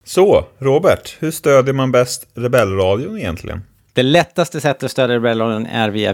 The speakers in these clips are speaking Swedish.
Så, Robert, hur stödjer man bäst Rebellradion egentligen? Det lättaste sättet att stödja Rebellradion är via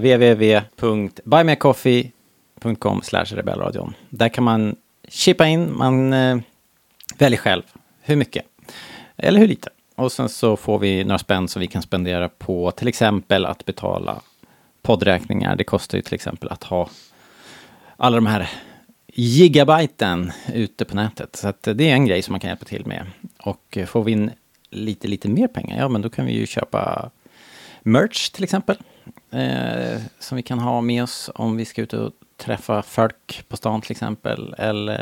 www.buymeacoffee.com/rebellradion. Där kan man chippa in, man väljer själv hur mycket eller hur lite. Och sen så får vi några spänn som vi kan spendera på till exempel att betala poddräkningar. Det kostar ju till exempel att ha alla de här gigabyten ute på nätet. Så att det är en grej som man kan hjälpa till med. Och får vi in lite mer pengar, ja men då kan vi ju köpa merch till exempel. Som vi kan ha med oss om vi ska ut och träffa folk på stan till exempel.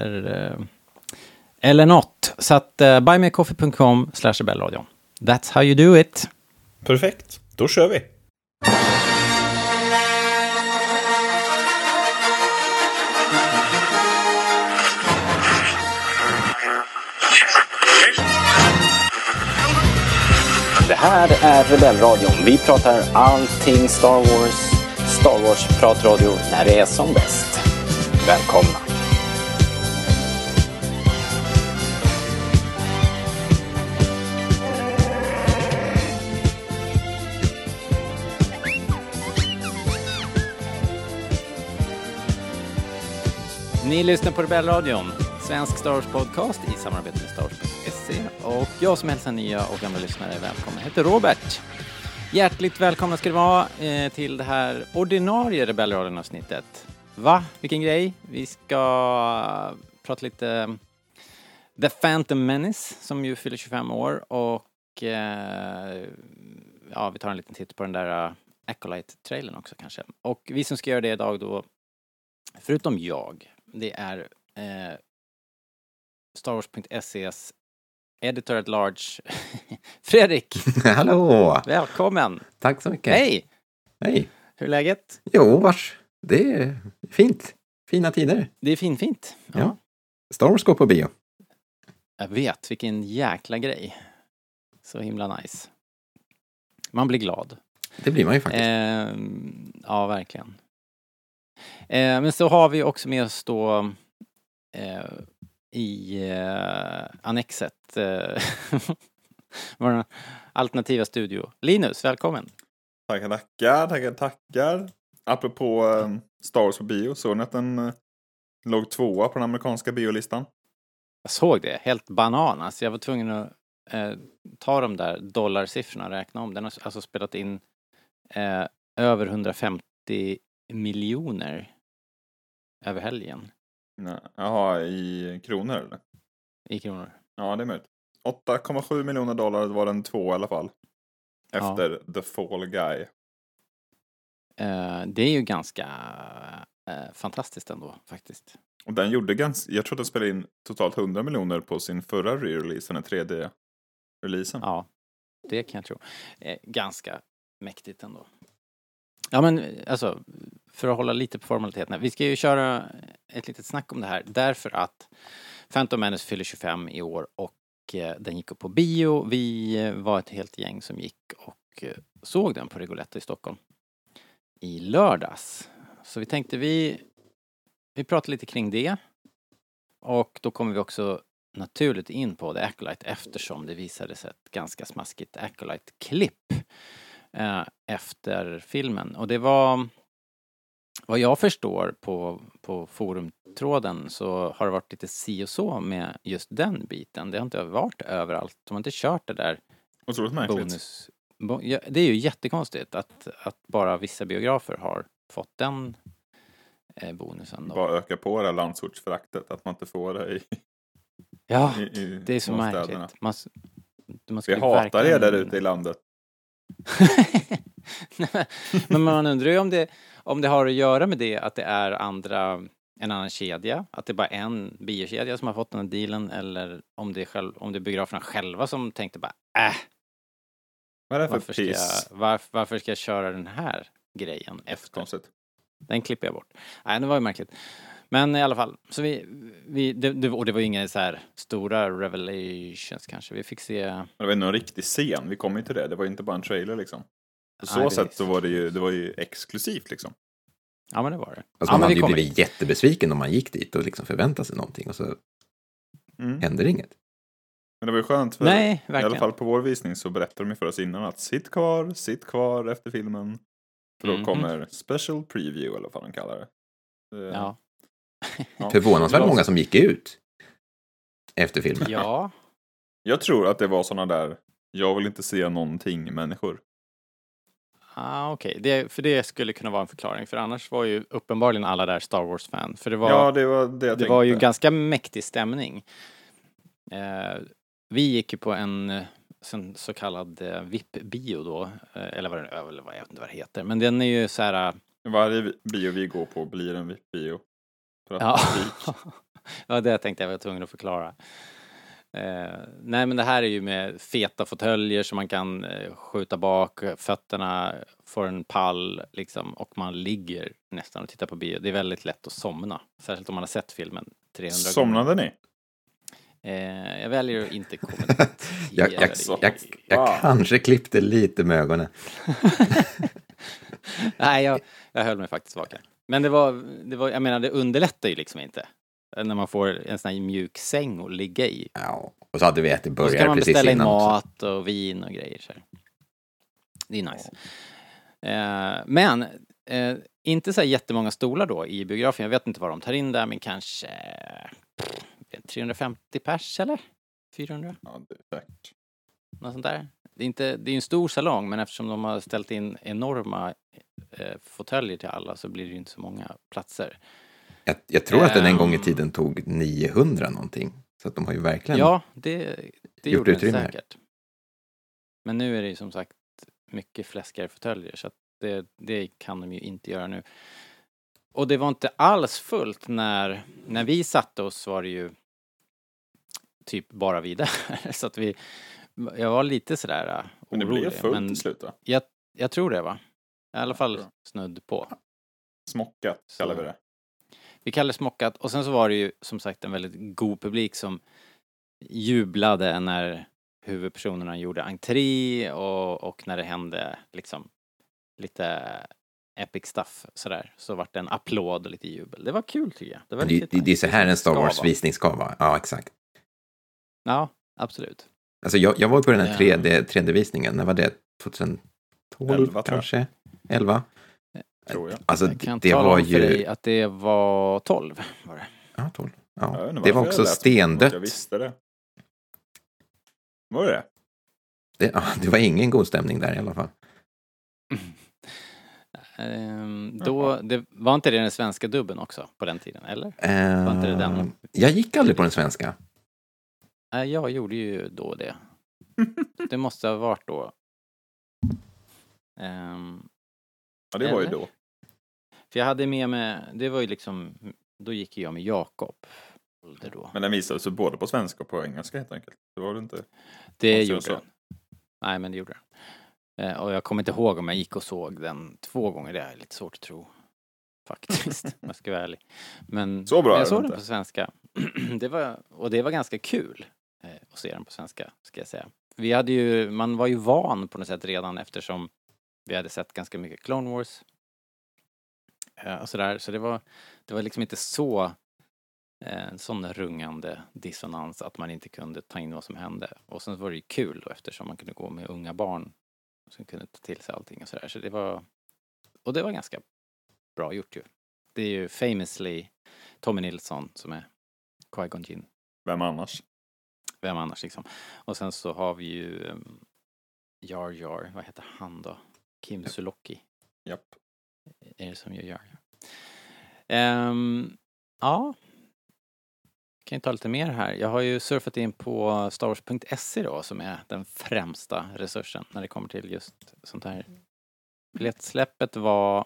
Eller något. Så att buymeacoffee.com/rebellradion. That's how you do it. Perfekt, då kör vi. Det här är Rebellradion. Vi pratar allting Star Wars. Star Wars-pratradio när det är som bäst. Välkomna. Ni lyssnar på Rebellradion, svensk Star Wars-podcast i samarbete med Star Wars.se. Och jag som hälsar nya och gamla lyssnare välkommen. Jag heter Robert. Hjärtligt välkomna ska det vara till det här ordinarie Rebellradion-avsnittet. Va? Vilken grej? Vi ska prata lite The Phantom Menace som ju fyller 25 år. Och vi tar en liten titt på den där Acolyte-trailern också kanske. Och vi som ska göra det idag då, förutom jag, det är Star Wars.se's editor at large Fredrik. Hallå! Välkommen! Tack så mycket. Hej! Hej! Hur är läget? Jo, vars. Det är fint. Fina tider. Det är fint. Ja. Star Wars går på bio. Jag vet, vilken jäkla grej. Så himla nice. Man blir glad. Det blir man ju faktiskt. Ja, verkligen. Men så har vi också med oss då i annexet vår alternativa studio. Linus, välkommen. Tackar. Apropå Star Wars på bio, såg ni att den låg 2 på den amerikanska biolistan? Jag såg det, helt banan. Alltså jag var tvungen att ta de där dollarsiffrorna och räkna om. Den har alltså spelat in över 150 miljoner över helgen. Jaha, i kronor eller? I kronor. Ja, det är möjligt. 8,7 miljoner dollar var den 2 i alla fall. Efter The Fall Guy. Det är ju ganska fantastiskt ändå faktiskt. Och den gjorde jag tror att den spelade in totalt 100 miljoner på sin förra re-release, den 3D-releasen. Ja, det kan jag tro. Ganska mäktigt ändå. Ja men alltså, för att hålla lite på formaliteterna. Vi ska ju köra ett litet snack om det här. Därför att Phantom Menace fyller 25 i år och den gick upp på bio. Vi var ett helt gäng som gick och såg den på Regoletta i Stockholm i lördags. Så vi tänkte vi pratar lite kring det. Och då kommer vi också naturligt in på The Acolyte eftersom det visades ett ganska smaskigt Acolyte-klipp efter filmen. Och det var, vad jag förstår på forumtråden så har det varit lite si och så med just den biten. Det har inte varit överallt. De har inte kört det där Otroligt märkligt. Det är ju jättekonstigt att bara vissa biografer har fått den bonusen. Då. Bara öka på det här landsortsföraktet, att man inte får det i det är så märkligt. Vi hatar er där ute i landet. Men man undrar ju om det har att göra med det att det är en annan kedja, att det är bara en biokedja som har fått den dealen, eller om det är biograferna själva som tänkte bara vad är det för piss? Varför ska jag köra den här grejen efter? Konstigt. Den klipper jag bort. Nej, det var ju märkligt. Men i alla fall, så det var ju inga så här stora revelations kanske. Vi fick se... Det var en riktig scen, vi kom ju till det. Det var ju inte bara en trailer liksom. På så sätt så var det var ju exklusivt liksom. Ja, men det var det. Alltså man hade ju blivit jättebesviken om man gick dit och liksom förväntade sig någonting och så händer inget. Men det var ju skönt för Nej, i verkligen. alla fall på vår visning så berättade de för oss innan att sitt kvar efter filmen. För då kommer special preview eller vad de kallar det. Ja. Förvånansvärt många som gick ut efter filmen. Ja. Jag tror att det var såna där, jag vill inte se någonting människor. Okej. För det skulle kunna vara en förklaring. För annars var ju uppenbarligen alla där Star Wars-fan. För det var, Ja, det var det jag det var ju tänkte. ganska mäktig stämning. Vi gick ju på en så kallad VIP-bio då. Eller vad jag vet inte vad det heter. Men den är ju så här... Varje bio vi går på blir en VIP-bio. För att Ja. publik. Ja, det tänkte jag var tvungen att förklara. Nej, men det här är ju med feta fåtöljer som man kan skjuta bak, fötterna får en pall liksom, och man ligger nästan och tittar på bio. Det är väldigt lätt att somna, särskilt om man har sett filmen 300 gånger. Somnade ni? Jag väljer att inte kommentera. Jag kanske klippte lite med ögonen. Nej, jag höll mig faktiskt vaken. Men det var, jag menar, det underlättar ju liksom inte. När man får en sån här mjuk säng att ligga i. Ja, och så hade vi ätit Och så kan burgare man precis beställa in innan också. mat och vin och grejer. Så här. Det är nice. Men inte så här jättemånga stolar då i biografen. Jag vet inte vad de tar in där, men kanske 350 pers eller? 400? Ja, det är säkert. Något sånt där. Det är en stor salong, men eftersom de har ställt in enorma fåtöljer till alla så blir det ju inte så många platser. Jag tror att den en gång i tiden tog 900 någonting. Så att de har ju verkligen... Ja, det gjorde den utrymme. säkert. Men nu är det ju som sagt mycket fläskigare fåtöljer, så att det kan de ju inte göra nu. Och det var inte alls fullt när vi satte oss, var det ju typ bara vi där. Så att jag var lite sådär Men det orolig. blev fullt till slut då? Jag tror det, va? I alla fall snudd på. Smockat kallar vi det. Vi kallar det smockat. Och sen så var det ju som sagt en väldigt god publik som jublade när huvudpersonerna gjorde entré och när det hände liksom lite epic stuff sådär. Så vart det en applåd och lite jubel. Det var kul tycker jag. Det var Det är så här en Star Wars-visning ska vara. Ja, exakt. Ja, absolut. Alltså jag var på den här 3D-visningen. När var det? 2012 11, kanske? 11? Tror jag. Alltså Jag kan det tala var om för ju... dig att det var 12 var det. Ja, 12. Jag Ja. vet inte Det var varför också jag lät som stendött. att jag visste det. Var det? Det var ingen god stämning där i alla fall. Det var inte det den svenska dubben också på den tiden, eller? Var inte det den? Jag gick aldrig på den svenska. Jag gjorde ju då det. Det måste ha varit då. Ja, det var ju då. För jag hade med mig, det var ju liksom, då gick jag med Jakob. Men den visade sig både på svenska och på engelska helt enkelt. Det var det inte. Det gjorde den. Nej, men det gjorde den. Och jag kommer inte ihåg om jag gick och såg den 2 gånger. Det är lite svårt att tro. Faktiskt, om jag ska vara ärlig. Men så bra jag såg den inte på svenska. Det var ganska kul att se den på svenska, ska jag säga. Man var ju van på något sätt redan eftersom vi hade sett ganska mycket Clone Wars. Och sådär. Så det var liksom inte så en sån rungande dissonans att man inte kunde ta in vad som hände. Och sen var det ju kul då eftersom man kunde gå med unga barn som kunde ta till sig allting och sådär. Så det var ganska bra gjort ju. Det är ju famously Tommy Nilsson som är Qui-Gon Jinn. Vem annars Liksom. Och sen så har vi ju Jar Jar, vad heter han då? Kim Sulocki. Japp. Är det som gör Jar Jar? Ja. Kan jag ta lite mer här. Jag har ju surfat in på starwars.se då som är den främsta resursen när det kommer till just sånt här. Biljettsläppet var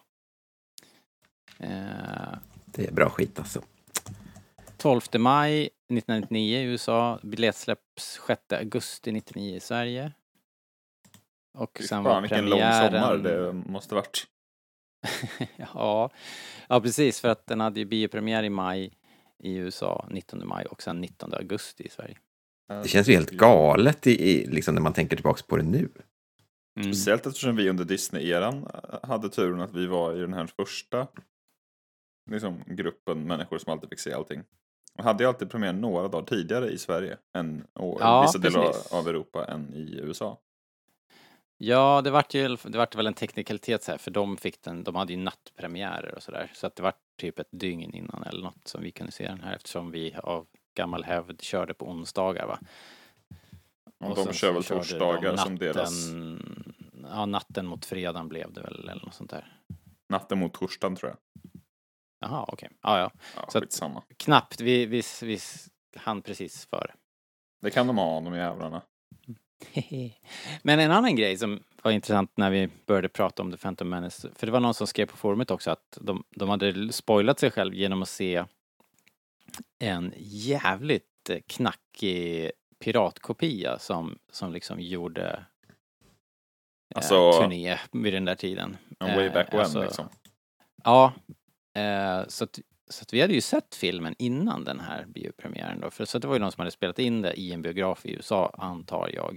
det är bra skit alltså. 12 maj 1999 i USA. Biljettsläpps 6 augusti 1999 i Sverige. Och sen var vilken premiären... lång sommar det måste varit. ja, precis. För att den hade ju biopremiär i maj i USA, 19 maj och sen 19 augusti i Sverige. Det känns ju helt galet liksom när man tänker tillbaka på det nu. Speciellt eftersom vi under Disney-eran hade turen att vi var i den här första liksom, gruppen människor som alltid fick se allting. hade ju alltid premiär några dagar tidigare i Sverige än och Ja, vissa delar precis. av Europa än i USA. Ja, det vart väl en teknikalitet så här, för de hade ju nattpremiärer och sådär. Så att det var typ ett dygn innan eller något som vi kunde se den här, eftersom vi av gammal hävd körde på onsdagar, va. Och sen de kör så väl körde torsdagar de som deras... Ja, natten mot fredagen blev det väl, eller något sånt där. Natten mot torsdagen tror jag. Jaha, okej. Ja, ja. Ja, Så att- skitsamma. Knappt, vi hann precis före. Det kan de ha, de jävlarna. Men en annan grej som var intressant när vi började prata om The Phantom Menace, för det var någon som skrev på forumet också att de hade spoilat sig själv genom att se en jävligt knackig piratkopia som liksom gjorde Alltså- turné vid den där tiden. En way back when Alltså, liksom. Ja, så att vi hade ju sett filmen innan den här biopremiären då. Så det var ju någon som hade spelat in det i en biograf i USA, antar jag.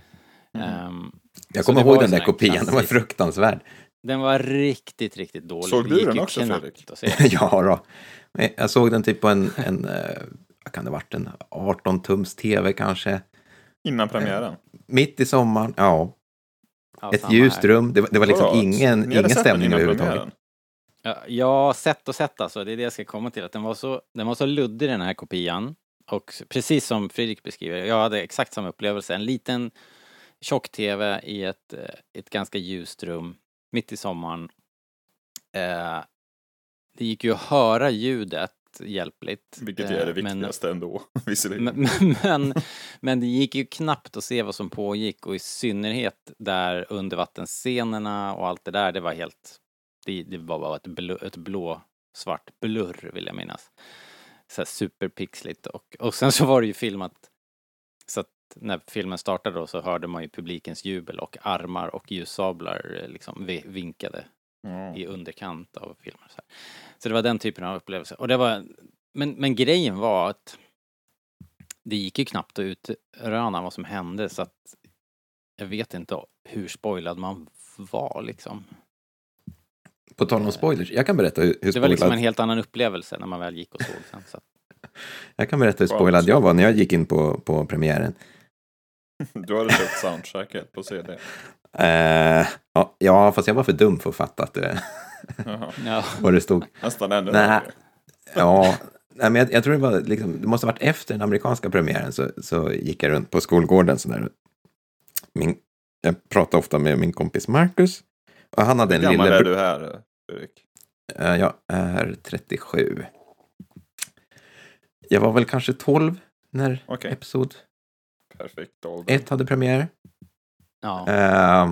Jag så kommer det var ihåg en den där sån här kopian, den var klassisk- fruktansvärd. Den var riktigt, riktigt dålig. Såg Det du gick den ju också, knappt Fredrik? att se. Ja då. Men jag såg den typ på en vad kan det ha varit, en 18-tums tv kanske. Innan premiären. Mitt i sommaren, ja. Ja, Ett samma ljust här. rum, det var liksom Vadå? Ni ingen hade sett den stämning innan överhuvudtaget. premiären? Ja, jag sett alltså, det är det jag ska komma till. Att den var så luddig den här kopian. Och precis som Fredrik beskriver, jag hade exakt samma upplevelse. En liten tjock-tv i ett ganska ljust rum mitt i sommaren. Det gick ju att höra ljudet hjälpligt. Vilket är det men- viktigaste ändå, visserligen. Men det gick ju knappt att se vad som pågick, och i synnerhet där undervattensscenerna och allt det där, det var helt, det var bara ett blå-svart blurr, vill jag minnas. Så här superpixligt, och sen så var det ju filmat så att när filmen startade då så hörde man ju publikens jubel och armar och ljussablar liksom vinkade Ja. i underkant av filmer. Så det var den typen av upplevelse. Och det var, men grejen var att det gick ju knappt att utröna vad som hände, så att jag vet inte hur spoilad man var liksom. På tal om spoilers, jag kan berätta hur Det var spoilad, liksom en helt annan upplevelse när man väl gick och såg sen. Så att, jag kan berätta hur spoilad jag var när jag gick in på premiären. Du hade köpt soundtracket på CD. Ja, fast jag var för dum för att fatta att Jaha. ja. vad det stod. Nästan ännu Nej. värre. Ja, nej, men jag tror det var liksom, det måste ha varit efter den amerikanska premiären, så gick jag runt på skolgården så där. Jag pratade ofta med min kompis Marcus, och han hade en Hur gammal är lillebror. du här, Erik? Jag är 37. Jag var väl kanske 12 när Okej. episod Perfekt ålder. 1 hade premiär. Ja.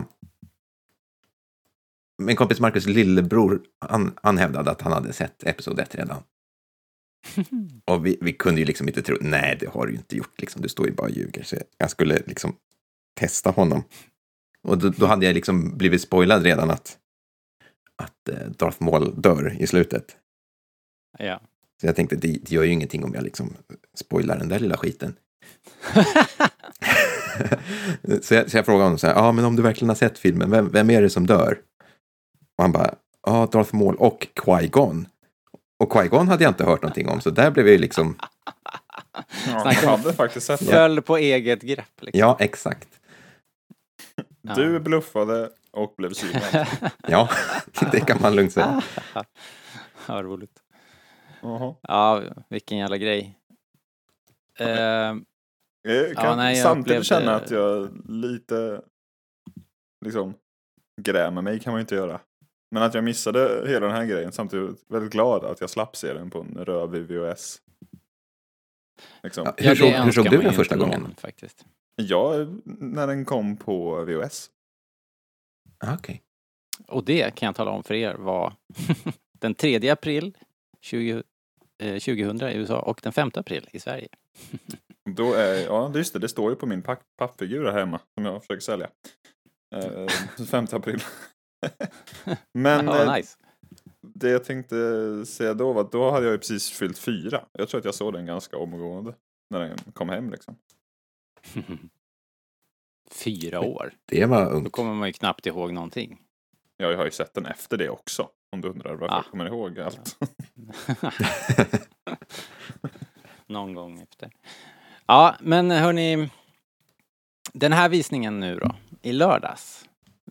Min kompis Marcus lillebror, han hävdade att han hade sett episod 1 redan. Och vi kunde ju liksom inte tro, nej det har du ju inte gjort, liksom, du står ju bara och ljuger. Så jag skulle liksom testa honom. Och då hade jag liksom blivit spoilad redan att Darth Maul dör i slutet. Ja. Så jag tänkte, det gör ju ingenting om jag liksom spoilar den där lilla skiten. så jag frågade honom så här, men om du verkligen har sett filmen, vem är det som dör? Och han bara, Darth Maul och Qui-Gon. Och Qui-Gon hade jag inte hört någonting om, så där blev jag ju liksom... Ja, Snacka jag om- hade faktiskt sett det. Föll på eget grepp liksom. Ja, exakt. Du bluffade och blev synad. Ja, det kan man lugnt säga. Ja, roligt. Jaha. Ja, vilken jävla grej. Jag kan nej, jag samtidigt upplevde- känna att jag lite liksom grämer mig kan man ju inte göra. Men att jag missade hela den här grejen, samtidigt väldigt glad att jag slapp se den på en rövig VHS. Liksom. Ja, Ja, hur såg det önskar du man den ju första inte gången? någon, faktiskt. Ja, när den kom på VHS. Okej. Och det kan jag tala om för er var den 3 april 2000 i USA och den 5 april i Sverige. Då är, ja just det står ju på min pappfigur här hemma som jag försöker sälja. 5 april. Men Ja, nice. det jag tänkte säga då var att då hade jag ju precis fyllt 4. Jag tror att jag såg den ganska omgående när den kom hem liksom. 4 år. Det var Då ungt. kommer man ju knappt ihåg någonting. Jag har ju sett den efter det också. Om du undrar varför Ah. jag kommer ihåg allt. någon gång efter. Ja, men hörni, den här visningen nu då, i lördags,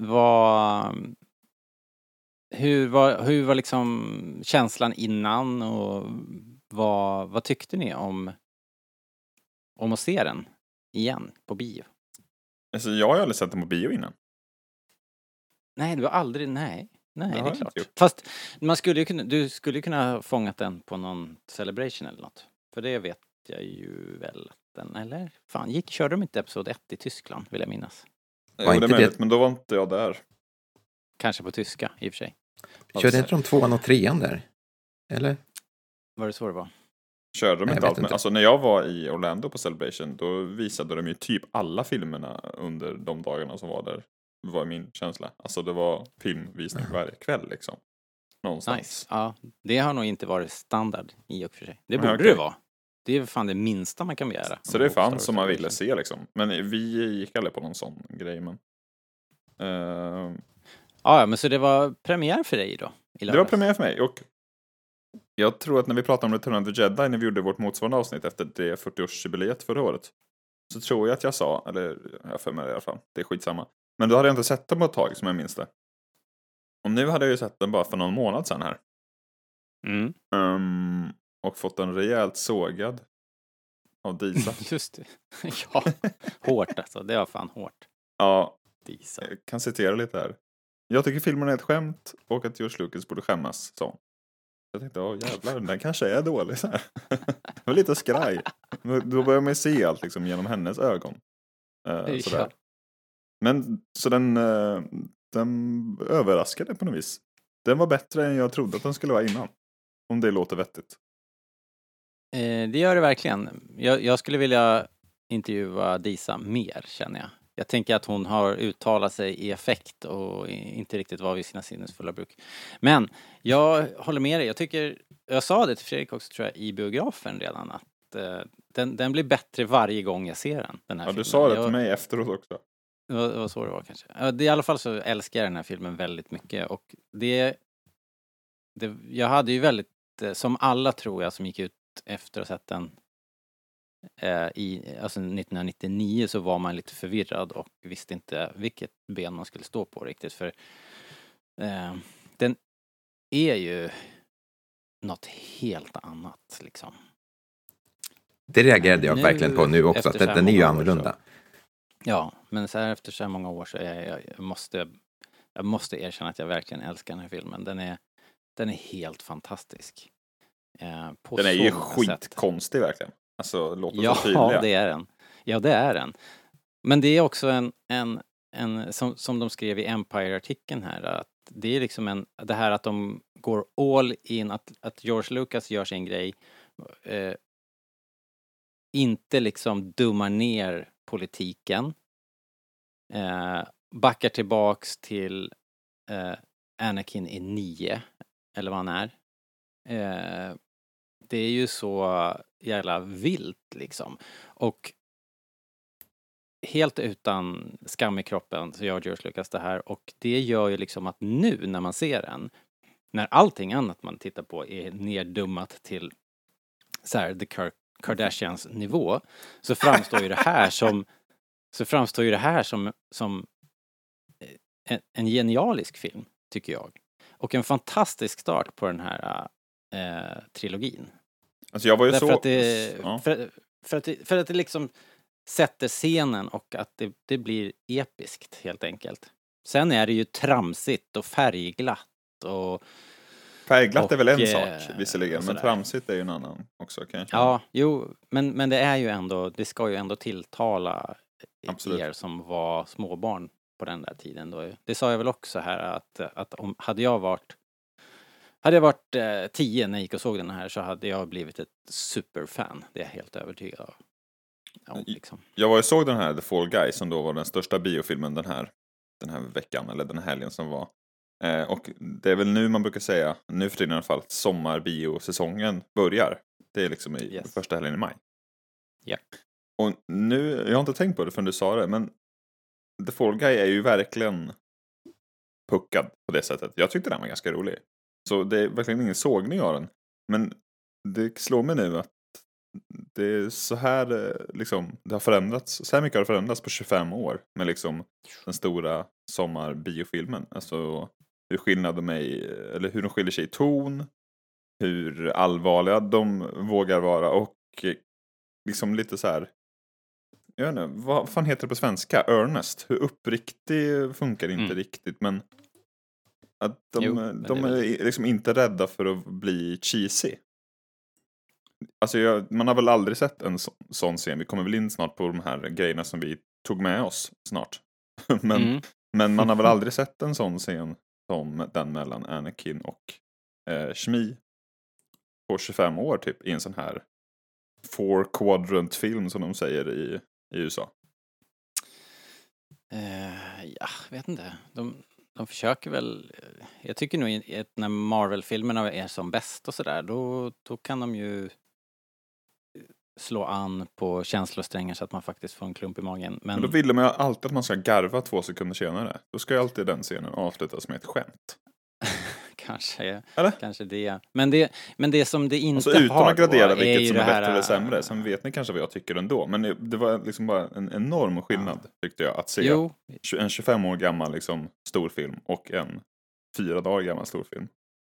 hur var liksom känslan innan och vad tyckte ni om att se den igen på bio? Alltså, jag har ju aldrig sett den på bio innan. Nej, du har aldrig, nej, Det det har är jag klart. inte gjort. Fast du skulle kunna ha fångat den på någon celebration eller något. För det vet jag ju väl att den, eller? Fan, körde de inte episod 1 i Tyskland, vill jag minnas. Var Jo, det inte är möjligt, det- men då var inte jag där. Kanske på tyska, i och för sig. Körde inte de 2:an och 3:an där? Eller? Var det så det var? Körde de Nej, jag inte vet allt, men inte. alltså när jag var i Orlando på Celebration, då visade de ju typ alla filmerna under de dagarna som var där. Det var min känsla. Alltså det var filmvisning varje kväll liksom. Någonstans. Nice. Ja, det har nog inte varit standard i och för sig. Det Nej, borde okej. det vara. Det är fan det minsta man kan begära. Så det fanns som man ville se liksom. Men vi gick aldrig på någon sån grej, men... Ja, men så det var premiär för dig då? I det var lördags? premiär för mig, och jag tror att när vi pratade om Return of the Jedi, när vi gjorde vårt motsvarande avsnitt efter det 40-årsjubileet förra året, så tror jag att jag sa, eller jag för mig i alla fall, det är skitsamma. Men då hade jag inte sett den på ett tag, som jag minns det. Och nu hade jag ju sett den bara för någon månad sedan här. Mm. Och fått den rejält sågad av Disa. Just det. Ja, hårt alltså. Det var fan hårt. Ja, Disa. jag kan citera lite här. Jag tycker filmen är ett skämt och att George Lucas borde skämmas, sa hon. Jag tänkte, jävlar, den kanske är dålig så här. Det var lite skraj. Men då börjar man ju se allt liksom genom hennes ögon. Sådär. Ja. Men så den överraskade på något vis. Den var bättre än jag trodde att den skulle vara innan. Om det låter vettigt. Det gör det verkligen. Jag skulle vilja intervjua Disa mer, känner jag. Jag tänker att hon har uttalat sig i effekt och inte riktigt var vid sina sinnesfulla bruk. Men jag håller med dig. Jag sa det till Fredrik också, tror jag, i biografen redan, att den blir bättre varje gång jag ser den här Ja, filmen. du sa det till mig efteråt också. Det var så det var kanske. I alla fall så älskar jag den här filmen väldigt mycket. Och jag hade ju väldigt, som alla tror jag som gick ut efter att ha sett den alltså 1999, så var man lite förvirrad och visste inte vilket ben man skulle stå på riktigt. För den är ju något helt annat liksom. Det reagerade jag Nu, verkligen på nu också, att efter så här den är ju många år annorlunda. Ja, men så här efter så här många år så jag måste erkänna att jag verkligen älskar den här filmen. Den är helt fantastisk. På Den är ju så många sätt. skitkonstig verkligen. Alltså, låt oss Ja, vara tydliga. det är den. Ja, det är den. Men det är också en som de skrev i Empire-artikeln här, att det är liksom det här att de går all in, att George Lucas gör sin grej, inte liksom dummar ner politiken, backar tillbaks till Anakin i 9, eller vad han är. Det är ju så jävla vilt liksom. Och helt utan skam i kroppen så gör George Lucas det här, och det gör ju liksom att nu när man ser den, när allting annat man tittar på är neddummat till så här The Kardashians nivå, så framstår ju det här som en genialisk film, tycker jag. Och en fantastisk start på den här trilogin. Alltså jag var ju Därför så... att det, Ja. för att det liksom sätter scenen och att det blir episkt helt enkelt. Sen är det ju tramsigt och färgglatt och... Färgglatt är väl en och, sak visserligen, och men sådär. tramsigt är ju en annan också kanske. Ja, jo, men det är ju ändå, det ska ju ändå tilltala Absolut. er som var småbarn på den där tiden då. Det sa jag väl också här, att om hade jag varit 10 när jag gick och såg den här, så hade jag blivit ett superfan. Det är jag helt övertygad om. Liksom. Jag var och såg den här The Fall Guy, som då var den största biofilmen den här veckan, eller den här helgen som var. Och det är väl nu man brukar säga, nu för tiden i alla fall, sommarbiоsäsongen börjar. Det är liksom i första helgen i maj. Ja. Och nu, jag har inte tänkt på det förrän du sa det, men The Fall Guy är ju verkligen puckad på det sättet. Jag tyckte den var ganska rolig. Så det är verkligen ingen sågning av den. Men det slår mig nu att det är så här liksom, det har förändrats. Så här mycket har det förändrats på 25 år med liksom den stora sommarbiofilmen. Alltså hur de skiljer sig i ton, hur allvarliga de vågar vara och liksom lite så här. Jag vet inte, vad fan heter det på svenska? Earnest. Hur uppriktig funkar inte riktigt, men att de är liksom inte rädda för att bli cheesy. Alltså man har väl aldrig sett en sån scen. Vi kommer väl in snart på de här grejerna som vi tog med oss snart. men man har väl aldrig sett en sån scen som den mellan Anakin och Shmi på 25 år typ i en sån här 4-quadrant film som de säger i USA. Ja, vet inte. De försöker väl, jag tycker nog att när Marvel-filmerna är som bäst och sådär, då kan de ju slå an på känslosträngar så att man faktiskt får en klump i magen. Men då vill man ju alltid att man ska garva 2 sekunder senare. Då ska ju alltid den scenen avslutas med ett skämt. Kanske det. Men det som det inte alltså, utan har att gradera då, vilket som är bättre eller sämre. Sen vet ni kanske vad jag tycker ändå. Men det var liksom bara en enorm skillnad tyckte jag. Att se en 25 år gammal liksom, storfilm och en 4 dagar gammal storfilm.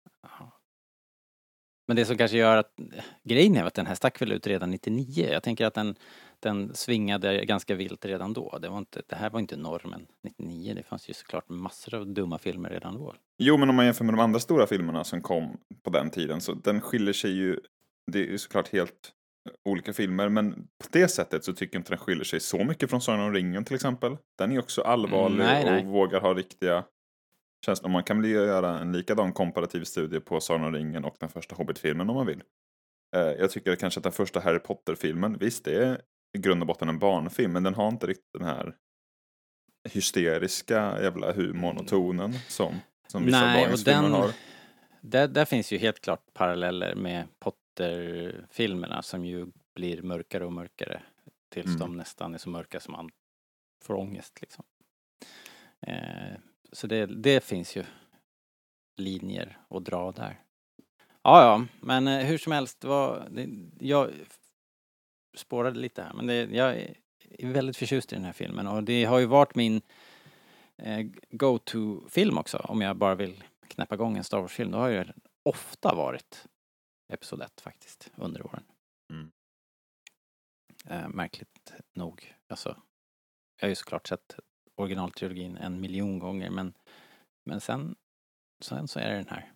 Men det som kanske gör att grejen är att den här stack väl ut redan 99. Jag tänker att den svingade ganska vilt redan då. Det här var inte normen 99. Det fanns ju såklart massor av dumma filmer redan då. Jo, men om man jämför med de andra stora filmerna som kom på den tiden, så den skiljer sig ju, det är ju såklart helt olika filmer, men på det sättet så tycker jag inte den skiljer sig så mycket från Sagan om ringen till exempel. Den är också allvarlig och vågar ha riktiga känslor. Man kan väl göra en likadan komparativ studie på Sagan om ringen och den första Hobbit-filmen om man vill. Jag tycker kanske att den första Harry Potter-filmen, visst det är i grund och botten en barnfilm, men den har inte riktigt den här hysteriska jävla humorn och tonen som vissa dagens filmer har. Där finns ju helt klart paralleller med Potter-filmerna som ju blir mörkare och mörkare tills de nästan är så mörka som man får ångest liksom. Så det finns ju linjer att dra där. Ja, men hur som helst jag spårade lite här, men jag är väldigt förtjust i den här filmen och det har ju varit min go-to-film också. Om jag bara vill knäppa igång en Star Wars-film, då har ju ofta varit Episod 1 faktiskt under åren. Märkligt nog. Alltså, jag har ju såklart sett originaltrilogin 1 miljon gånger, men sen så är det den här.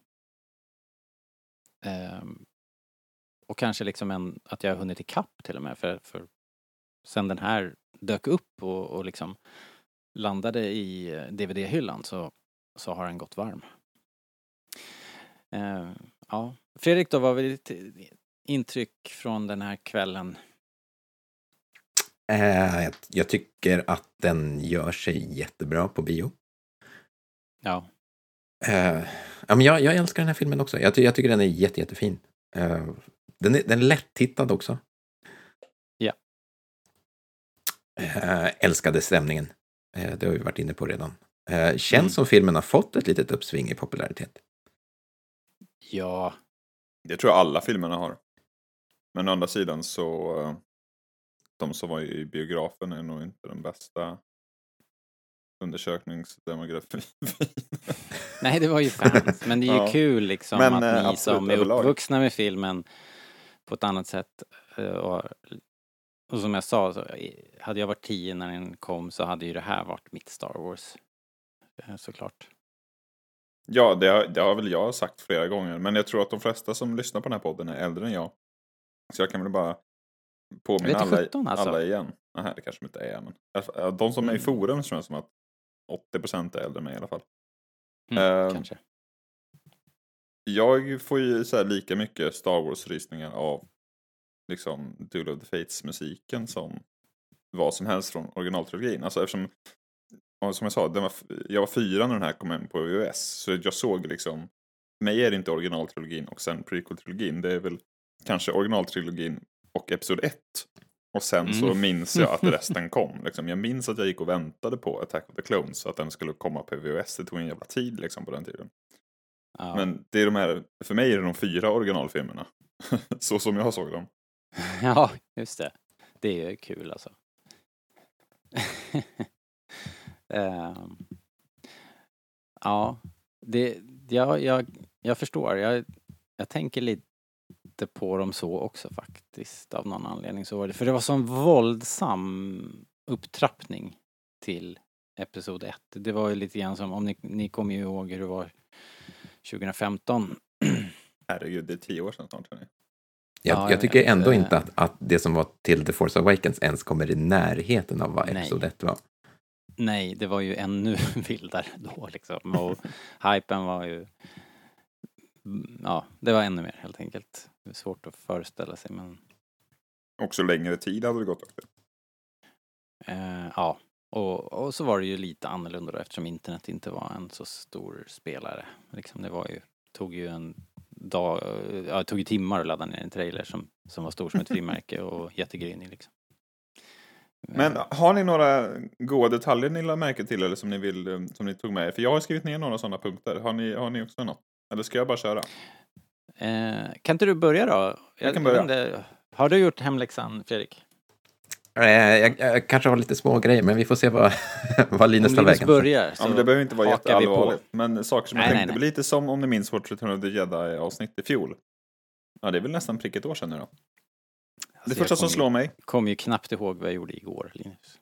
Och kanske liksom att jag har hunnit ikapp till och med för sen den här dök upp och liksom landade i DVD-hyllan så har den gått varm. Ja. Fredrik då, vad var ditt intryck från den här kvällen? Jag tycker att den gör sig jättebra på bio. Ja. Men jag älskar den här filmen också. Jag tycker den är jättefin. Den är lätt-tittad också. Ja. Älskade stämningen. Det har vi varit inne på redan. Känns som filmen har fått ett litet uppsving i popularitet. Ja. Det tror jag alla filmerna har. Men å andra sidan så de som var i biografen är nog inte den bästa undersökningsdemografin. Nej, det var ju fans. Men det är ju kul liksom att ni som är uppvuxna med filmen på ett annat sätt. Och som jag sa, så hade jag varit 10 när den kom så hade ju det här varit mitt Star Wars. Såklart. Ja, det har väl jag sagt flera gånger. Men jag tror att de flesta som lyssnar på den här podden är äldre än jag. Så jag kan väl bara påminna alla igen. Nej, det kanske inte är. Men de som är i forum känns som att 80% är äldre än mig i alla fall. Kanske. Jag får ju så här lika mycket Star Wars-rysningar av liksom Duel of the Fates-musiken som vad som helst från originaltrilogin. Alltså eftersom, som jag sa, jag var 4 när den här kom hem på VHS. Så jag såg liksom, för mig är det inte originaltrilogin och sen prequel-trilogin. Det är väl kanske originaltrilogin och episod 1. Och sen så minns jag att resten kom. Liksom. Jag minns att jag gick och väntade på Attack of the Clones. Så att den skulle komma på VHS. Det tog en jävla tid liksom, på den tiden. Ja. Men det är för mig är det de 4 originalfilmerna. Så som jag såg dem. Ja, just det. Det är kul alltså. Ja, jag förstår. Jag tänker lite på dem så också faktiskt av någon anledning så var det. För det var sån våldsam upptrappning till episod 1. Det var ju lite grann som, om ni kommer ju ihåg hur det var 2015. Herregud, det är 10 år sedan snart. Jag tycker ändå inte att det som var till The Force Awakens ens kommer i närheten av vad episod 1 var. Nej, det var ju ännu vildare då liksom. Och hypen var ju... Ja, det var ännu mer helt enkelt. Det är svårt att föreställa sig, men... Också längre tid hade det gått också. Ja, och så var det ju lite annorlunda då, eftersom internet inte var en så stor spelare. Liksom det var ju... Tog ju en dag... Ja, det tog ju timmar att ladda ner en trailer som var stor som ett frimärke och jättegrinig liksom. Men har ni några goda detaljer ni lade märke till eller som ni tog med er? För jag har skrivit ner några sådana punkter. Har ni också något? Eller ska jag bara köra? Kan inte du börja då? Jag kan börja. Har du gjort hemläxan, Fredrik? Jag kanske har lite små grejer, men vi får se vad Linus tar vägen. Börjar, ja, men det behöver inte vara jätteallvarligt. Men saker som jag tänkte lite som om ni minns vårt Return of the Jedi-avsnitt i fjol. Ja, det är väl nästan prick ett år sedan nu då. Alltså, det första som slår mig. Kom ju knappt ihåg vad jag gjorde igår, Linus.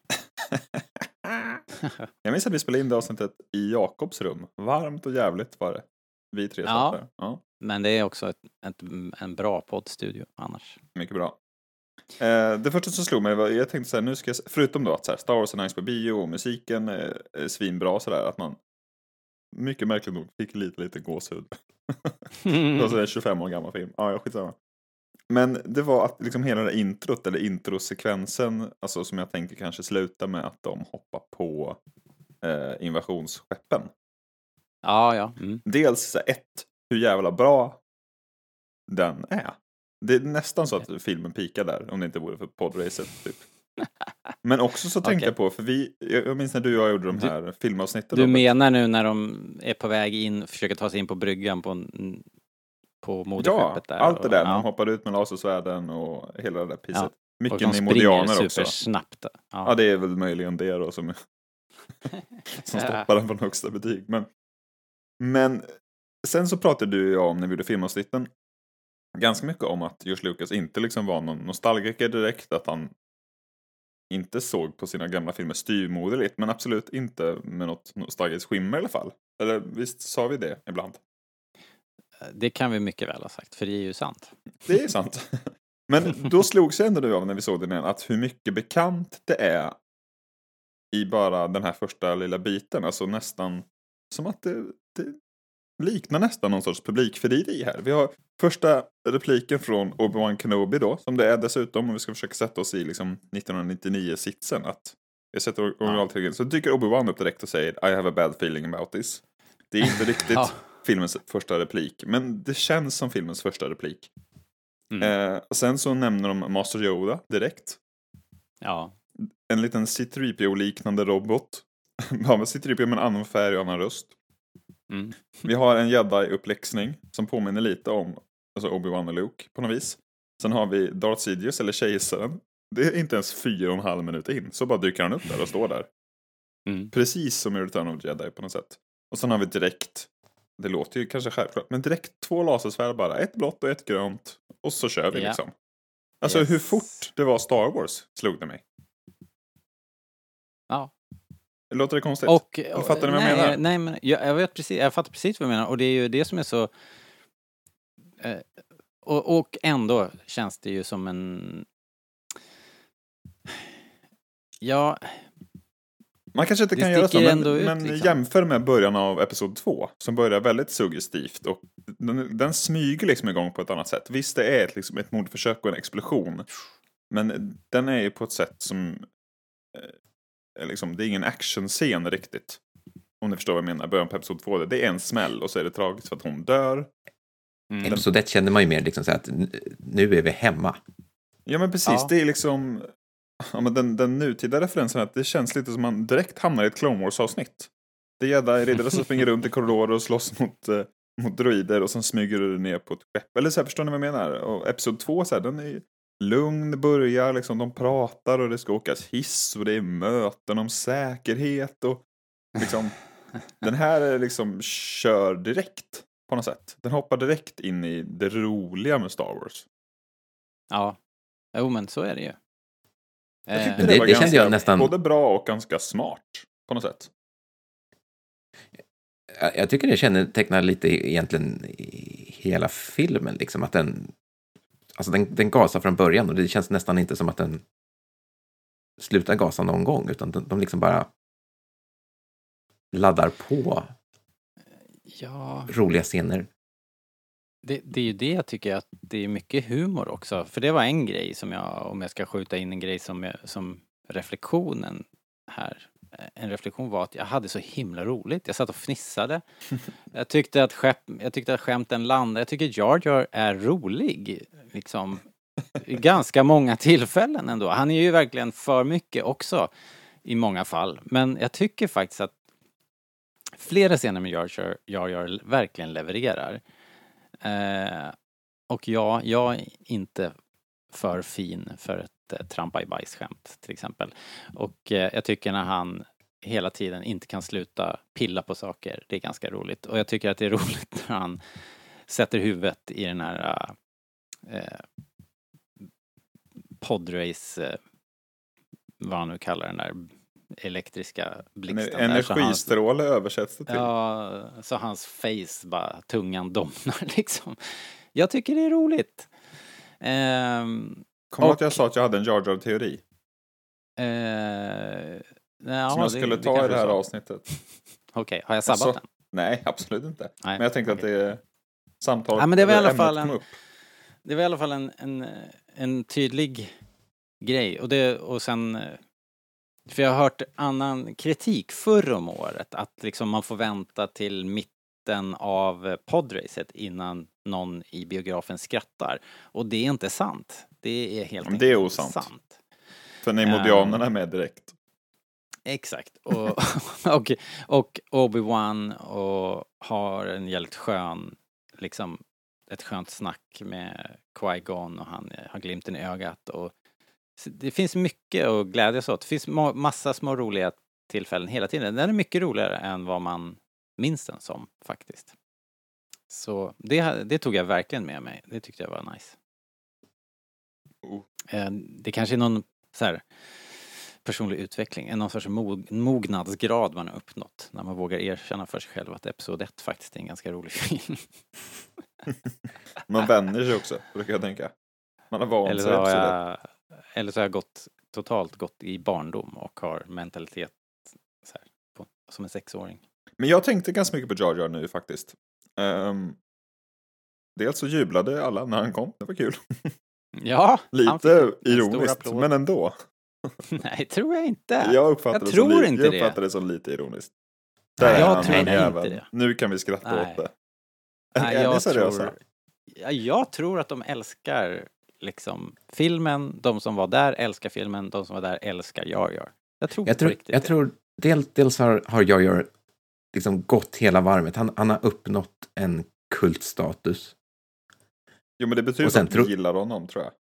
Jag minns att vi spelade in det avsnittet i Jakobs rum. Varmt och jävligt var det. Vi tre satt där. Ja. Men det är också en bra poddstudio annars. Mycket bra. Det första som slog mig var, jag tänkte så här, nu ska jag, förutom då att så här, Star Wars är nice på bio och musiken är svinbra sådär, att man mycket märkligt nog fick lite gåshud. Det var så en 25 år gammal film. Ja, jag skitsamma. Men det var att liksom hela det introt, eller introsekvensen, alltså som jag tänker kanske sluta med att de hoppar på invasionsskeppen. Ja. Dels så hur jävla bra den är. Det är nästan så att filmen pikar där, om det inte vore för podracet typ. Men också så tänkte jag på, för jag minns när du och jag gjorde de här filmavsnitten. Du menar nu när de är på väg in, försöker ta sig in på bryggan på moderskeppet där? Ja, allt det där, när de hoppar ut med lasersvärden och hela det där pisset. Ja. Mycket nimodianer också. Supersnabbt. Ja, det är väl möjligen det då som stoppar den från högsta betyg. Men sen så pratade du och jag om, när vi gjorde filmavsnitten, ganska mycket om att George Lucas inte liksom var någon nostalgiker direkt, att han inte såg på sina gamla filmer styvmoderligt, men absolut inte med något nostalgiskt skimmer i alla fall. Eller visst sa vi det ibland? Det kan vi mycket väl ha sagt, för det är ju sant. Det är sant. Men då slogs jag ändå nu av när vi såg den igen, att hur mycket bekant det är i bara den här första lilla biten. Alltså nästan som att det liknar nästan någon sorts publikfrieri här. Vi har första repliken från Obi-Wan Kenobi då, som det är dessutom, om vi ska försöka sätta oss i liksom 1999-sitsen, att jag sätter originaltrilogin, så dyker Obi-Wan upp direkt och säger I have a bad feeling about this. Det är inte riktigt filmens första replik, men det känns som filmens första replik. Sen så nämner de Master Yoda direkt. Ja. En liten C-3PO-liknande robot. Ja, men C-3PO med en annan färg och annan röst. Vi har en Jedi-uppläxning som påminner lite om alltså Obi-Wan och Luke på något vis. Sen har vi Darth Sidious eller Kejsaren. Det är inte ens 4,5 minuter in. Så bara dyker han upp där och står där. Precis som i Return of the Jedi på något sätt. Och sen har vi direkt, det låter ju kanske självklart, men direkt 2 lasersvärd bara. Ett blått och ett grönt. Och så kör vi liksom. Alltså hur fort det var Star Wars slog det mig. Ja. Låter det konstigt? Och fattar ni vad jag menar? Nej, men jag fattar precis vad jag menar. Och det är ju det som är så... Och ändå känns det ju som en... Ja... Man kanske inte kan göra så, men liksom. Jämför med början av episod 2, som börjar väldigt suggestivt. Och den smyger liksom igång på ett annett sätt. Visst, det är liksom ett mordförsök och en explosion. Men den är ju på ett sätt som... Liksom, det är ingen actionscen riktigt. Om ni förstår vad jag menar. Början på episod 2. Det är en smäll och så är det tragiskt för att hon dör. Episod 1 kände man ju mer liksom så att nu är vi hemma. Ja, men precis. Ja. Det är liksom... Ja, men den nutida referensen, att det känns lite som man direkt hamnar i ett Clone Wars-avsnitt. Det är Jedi-riddare som springer runt i korridorer och slåss mot droider och sen smyger du ner på ett skepp. Eller så här, förstår ni vad jag menar? Och episod 2, så här, den är lugn börjar, liksom de pratar och det ska åkas hiss och det är möten om säkerhet och liksom den här är liksom kör direkt på något sätt. Den hoppar direkt in i det roliga med Star Wars. Ja, jo men så är det ju. Jag tyckte det var kände ganska, jag nästan- både bra och ganska smart på något sätt. Jag tycker det kännetecknar lite egentligen i hela filmen, liksom att den gasar från början och det känns nästan inte som att den slutar gasa någon gång, utan de liksom bara laddar på Ja, roliga scener. det är ju det jag tycker, att det är mycket humor också. För det var en grej som om jag ska skjuta in en grej som reflektionen här. En reflektion var att jag hade så himla roligt. Jag satt och fnissade. Jag tyckte att skämten landade. Jag tycker Jar Jar är rolig. Liksom, i ganska många tillfällen ändå. Han är ju verkligen för mycket också i många fall. Men jag tycker faktiskt att flera scener med Jar Jar verkligen levererar. Och jag är inte för fin för ett trampa i bajsskämt till exempel. Och jag tycker när han hela tiden inte kan sluta pilla på saker, det är ganska roligt. Och jag tycker att det är roligt när han sätter huvudet i den här podrace, vad han nu kallar den där elektriska blixten. Energistråle översätts det till. Ja, så hans face bara, tungan domnar liksom. Jag tycker det är roligt. Kommer du att jag sa att jag hade en Jar Jar-teori? Som jag skulle ta i det här avsnittet. Okej, har jag sabbat den? Nej, absolut inte. Nej, men jag tänkte att det är samtalet. Ja, men det var i alla fall det var i alla fall en tydlig grej. Och sen, för jag har hört annan kritik förr om året, att liksom man får vänta till mitten av podracet innan någon i biografen skrattar. Och det är inte sant. Det är helt enkelt osant. Sant. För när modianerna är med direkt. Exakt. Och Obi-Wan och har en jävligt skön, liksom ett skönt snack med Qui-Gon och han har glimten i ögat. Och det finns mycket att glädjas åt. Det finns massa små roliga tillfällen hela tiden. Den är mycket roligare än vad man minns den som faktiskt. Så det tog jag verkligen med mig. Det tyckte jag var nice. Det kanske är någon så här personlig utveckling, någon sorts mognadsgrad man har uppnått när man vågar erkänna för sig själv att Episod 1 faktiskt är en ganska rolig film. Man vänjer sig också, brukar jag tänka. Man har vant sig. Eller så har jag totalt gått i barndom och har mentalitet så här, som en 6-åring. Men jag tänkte ganska mycket på Jar Jar nu faktiskt. Dels så jublade alla när han kom, det var kul. Ja, lite ironiskt, men ändå. Nej, tror jag inte. Jag uppfattar det som lite ironiskt. Jag tror inte det. Nu kan vi skratta åt det. Jag tror att de älskar liksom filmen, de som var där älskar filmen, de som var där älskar Jar Jar. Jag tror dels har Jar Jar liksom gått hela varvet. Han har uppnått en kultstatus. Jo, men det betyder att vi gillar honom, tror jag.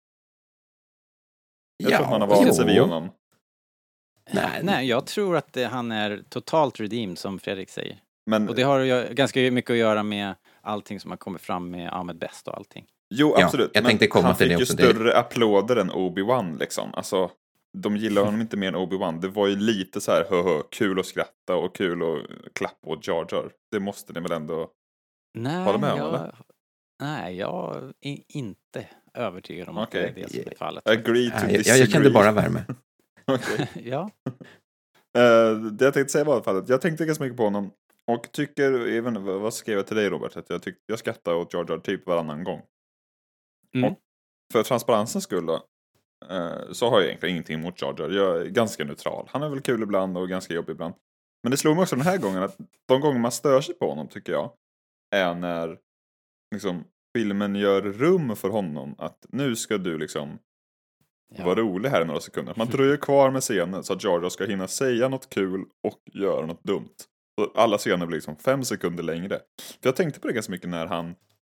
Jag tror att man har vant sig vid honom. Nej, jag tror att han är totalt redeemed, som Fredrik säger. Men, och det har ju ganska mycket att göra med allting som har kommit fram med Ahmed Best och allting. Jo, absolut. Jag tänkte komma han till fick det ju större applåder än Obi-Wan liksom. Alltså, de gillar honom inte mer än Obi-Wan. Det var ju lite så här, kul att skratta och kul att klappa åt Jar Jar. Det måste ni väl ändå hålla med om, eller? Nej, jag är inte övertygad om att det är det som är fallet. Agree to disagree. Jag kände bara värme. Ja. Det jag tänkte säga var i fallet. Jag tänkte ganska mycket på honom. Och tycker, även vad skrev jag till dig, Robert? Att jag skrattar åt Jar Jar typ varannan gång. Och för transparensens skull då, så har jag egentligen ingenting emot Jar Jar. Jag är ganska neutral. Han är väl kul ibland och ganska jobbig ibland. Men det slog mig också den här gången att de gånger man stör sig på honom, tycker jag, är när liksom filmen gör rum för honom att nu ska du liksom vara rolig här i några sekunder. Man dröjer kvar med scenen så att Jar Jar ska hinna säga något kul och göra något dumt. Så alla scener blir liksom 5 sekunder längre. För jag tänkte på det ganska mycket när han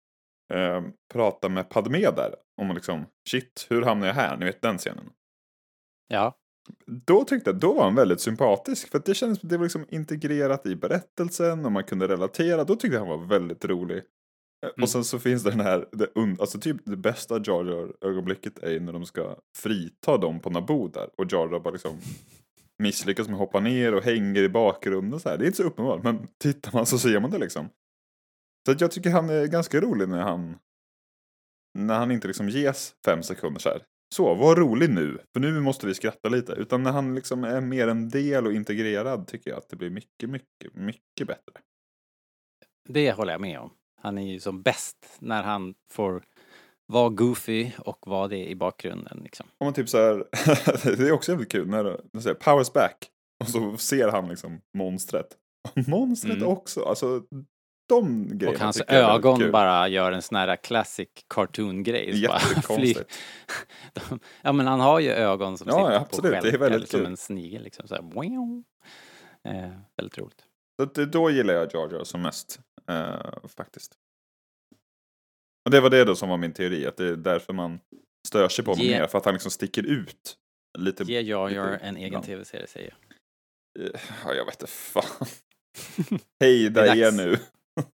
pratar med Padmé där. Om liksom, shit, hur hamnar jag här? Ni vet den scenen. Ja. Då tyckte jag, då var han väldigt sympatisk. För att det kändes, det var liksom integrerat i berättelsen och man kunde relatera. Då tyckte jag han var väldigt rolig. Och sen så finns det den här, alltså typ det bästa Jar Jar-ögonblicket är när de ska frita dem på Naboo där. Och Jar Jar bara liksom misslyckas med att hoppa ner och hänger i bakgrunden så här. Det är inte så uppenbart, men tittar man så ser man det liksom. Så att jag tycker han är ganska rolig när han inte liksom ges 5 sekunder så här. Så, var rolig nu, för nu måste vi skratta lite. Utan när han liksom är mer en del och integrerad tycker jag att det blir mycket, mycket, mycket bättre. Det håller jag med om. Han är ju som bäst när han får vara goofy och vara det i bakgrunden liksom. Om man typ så här, det är också jävligt kul när de säger powers back. Och så ser han liksom monstret. Monstret också, alltså de grejerna. Och hans tycker jag är väldigt ögon kul. bara gör en sån här classic cartoon-grej. Jättekonstigt. Ja, men han har ju ögon som Ja, sitter absolut. på Det är skälk, väldigt eller som kul. en snigel liksom. Så här, väldigt roligt. Så att då gillar jag Jar Jar som mest, faktiskt. Och det var det då som var min teori, att det är därför man stör sig på honom mer, för att han liksom sticker ut. Lite, Ge Jar Jar lite en egen ibland. tv-serie, säger jag. Ja, jag vet inte fan. Hej, där Det är är dags. nu.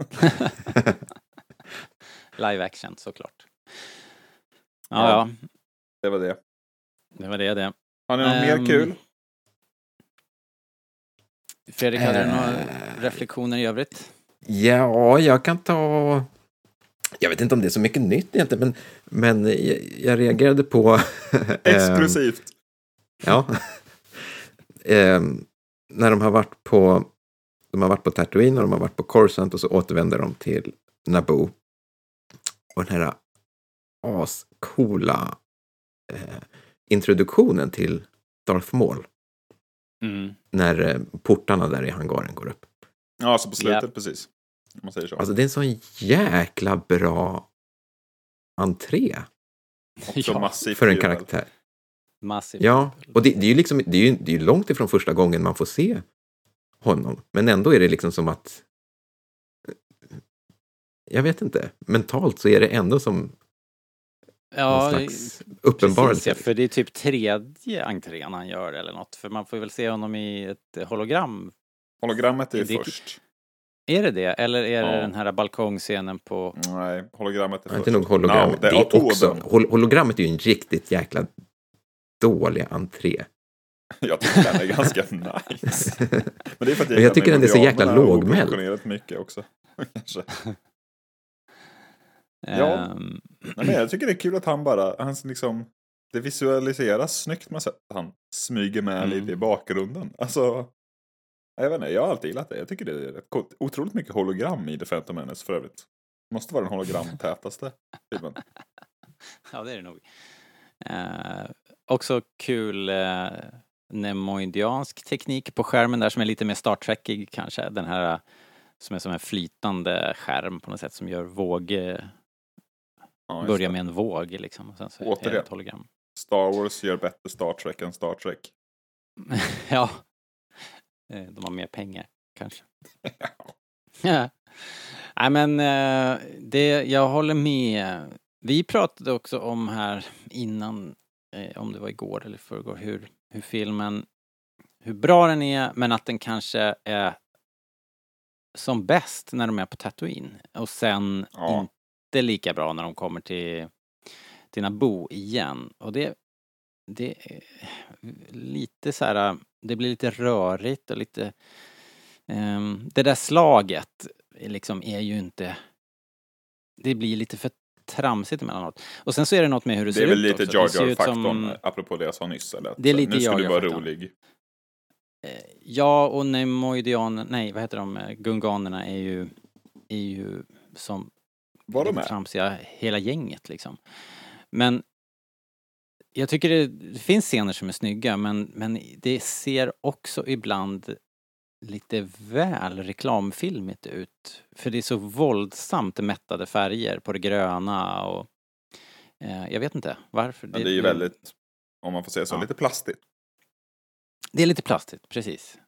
Live action, såklart. Ja, Det var det. det var det. Har ni något mer kul? Fredrik, hade du några reflektioner i övrigt? Ja, jag kan ta... Jag vet inte om det är så mycket nytt egentligen, men jag reagerade på... Exklusivt. Ja. När de har varit på Tatooine och de har varit på Coruscant och så återvänder de till Naboo. Och den här ascoola introduktionen till Darth Maul. När portarna där i hangaren går upp. Ja, så på slutet precis. Om man säger så. Alltså det är en sån jäkla bra entré Också massivt för en jubel. karaktär. Massivt. Ja, och det är ju liksom, det är ju långt ifrån första gången man får se honom. Men ändå är det liksom som att, jag vet inte, mentalt så är det ändå som Ja, någon slags uppenbarelse. precis, för det är typ 3:e entrén han gör eller något. För man får väl se honom i ett hologram. Hologrammet är Det- först. Är det? Eller är det Ja. den här balkongscenen på... Nej, hologrammet är Det först. är nog hologrammet. No, det är också, Autoden. hologrammet är ju en riktigt jäkla dålig entré. Jag tycker den är ganska nice. Men det är för att Men jag tycker den är så jäkla lågmäld. Oproportionerligt mycket också. Kanske. Ja. Nej, men jag tycker det är kul att han liksom, det visualiseras snyggt med sätt att han smyger med lite i bakgrunden. Alltså, jag vet inte, jag har alltid gillat det. Jag tycker det är otroligt mycket hologram i The Phantom Menace för övrigt. Måste vara den hologramtätaste filmen. Ja, det är det nog. Också kul nemoidiansk teknik på skärmen där som är lite mer Star Trekig kanske. Den här som är som en flytande skärm på något sätt som gör Ja, börjar med en våg liksom. Och sen så är det Återigen. ett hologram. Star Wars gör bättre Star Trek än Star Trek. Ja. De har mer pengar kanske. Ja. Nej men jag håller med. Vi pratade också om här innan, om det var igår eller förrgår, hur filmen, hur bra den är, men att den kanske är som bäst när de är på Tatooine. Och sen inte lika bra när de kommer till Naboo igen. Och det är lite så här, det blir lite rörigt och lite det där slaget liksom är ju inte, det blir lite för tramsigt emellanåt. Och sen så är det något med hur det ser ut. Det är väl lite också. Jar Jar-faktorn, apropå det jag sa nyss. Eller? Det är lite nu ska du vara Jar-Jar-faktorn. rolig. Ja, och vad heter de? Gunganerna är ju som Var de lite med? tramsiga hela gänget liksom. Men jag tycker det finns scener som är snygga, men det ser också ibland lite väl reklamfilmigt ut. För det är så våldsamt mättade färger på det gröna och jag vet inte varför. Men det är ju väldigt, om man får säga så, lite plastigt. Det är lite plastigt, precis.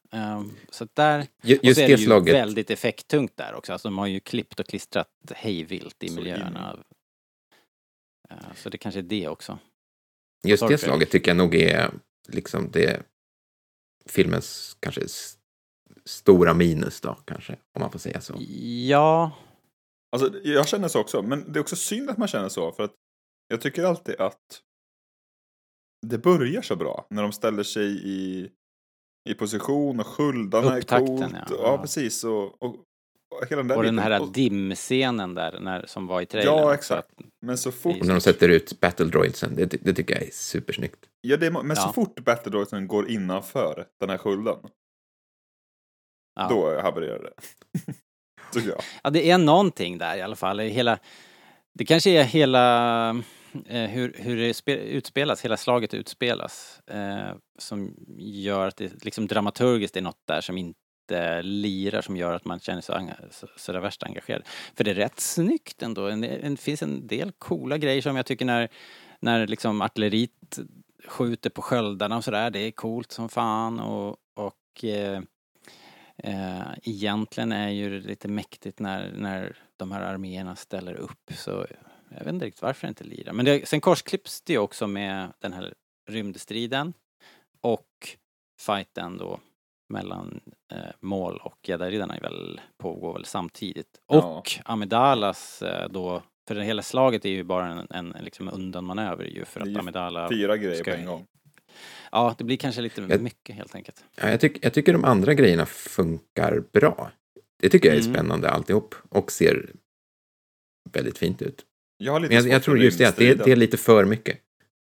Så att där, och Just så är det det ju slaget, väldigt effekttungt där också. Alltså de har ju klippt och klistrat hejvilt i Så miljöerna. Så det kanske är det också. just Sorry, det Fredrik. slaget tycker jag nog är liksom det filmens kanske stora minus då, kanske, om man får säga så. Ja, Alltså, jag känner så också, men det är också synd att man känner så, för att jag tycker alltid att det börjar så bra när de ställer sig i position och sköldarna är Upptakten, coolt. ja. Ja, precis. Och hela den där och den biten. här Och- dimscenen där som var i trailern. Ja, också, exakt. att- Men så fort, Och när de sätter ut battle droidsen, det tycker jag är supersnyggt. ja, men så Ja. fort Battle Droidsen går innanför den här skölden, Ja. då havererar det. Tycker jag. Ja, det är någonting där i alla fall. Det kanske är hela hur det utspelas, hela slaget utspelas som gör att det liksom dramaturgiskt är något där som inte lirar, som gör att man känner sig så där värst engagerad. För det är rätt snyggt ändå. Det finns en del coola grejer som jag tycker när liksom artilleriet skjuter på sköldarna och sådär, det är coolt som fan och egentligen är ju det lite mäktigt när de här arméerna ställer upp, så jag vet inte riktigt varför det inte lirar. Men sen korsklipps det ju också med den här rymdstriden och fighten då mellan Maul och Jedi-riddarna pågår väl samtidigt. Ja. Och Amidalas då, för det hela slaget är ju bara en liksom undanmanöver ju, för Det är att ju Amidala 4 grejer ska- på en gång. Ja, det blir kanske lite mycket helt enkelt. Ja, jag tycker de andra grejerna funkar bra. Det tycker jag är Mm. spännande alltihop och ser väldigt fint ut. Jag har lite Men svårt jag tror för just det, att det rymdstriden. är lite för mycket.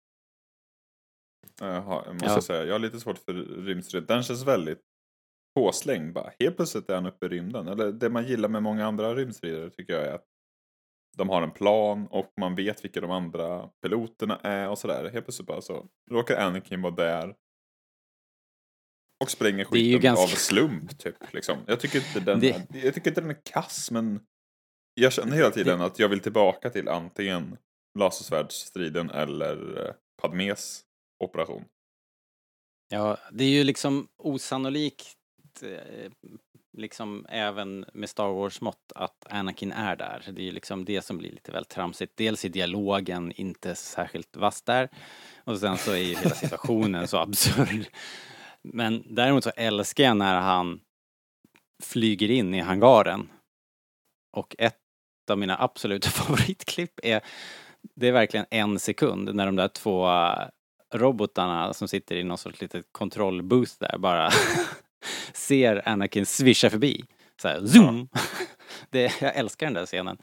Jaha, jag måste Ja. säga. Jag har lite svårt för rymdstriden. Den känns väldigt påslängd bara. Helt plötsligt är han uppe i rymden. Eller det man gillar med många andra rymdstridare tycker jag är att de har en plan och man vet vilka de andra piloterna är och sådär. Helt plötsligt bara så råkar Anakin vara där. Och spränger Det är ju skiten ganska- av slump typ. Liksom. Jag tycker inte den är kass, men jag känner hela tiden att jag vill tillbaka till antingen lasersvärdsstriden eller Padmes operation. Ja, det är ju liksom osannolikt liksom även med Star Wars-mått att Anakin är där. Det är ju liksom det som blir lite väl tramsigt. Dels i dialogen inte särskilt vass där, och sen så är ju hela situationen så absurd. Men däremot så älskar jag när han flyger in i hangaren. Och ett av mina absoluta favoritklipp det är verkligen 1 sekund när de där 2 robotarna som sitter i någon sorts litet kontrollbooth där bara ser Anakin svischa förbi. Så här, zoom! Jag älskar den där scenen.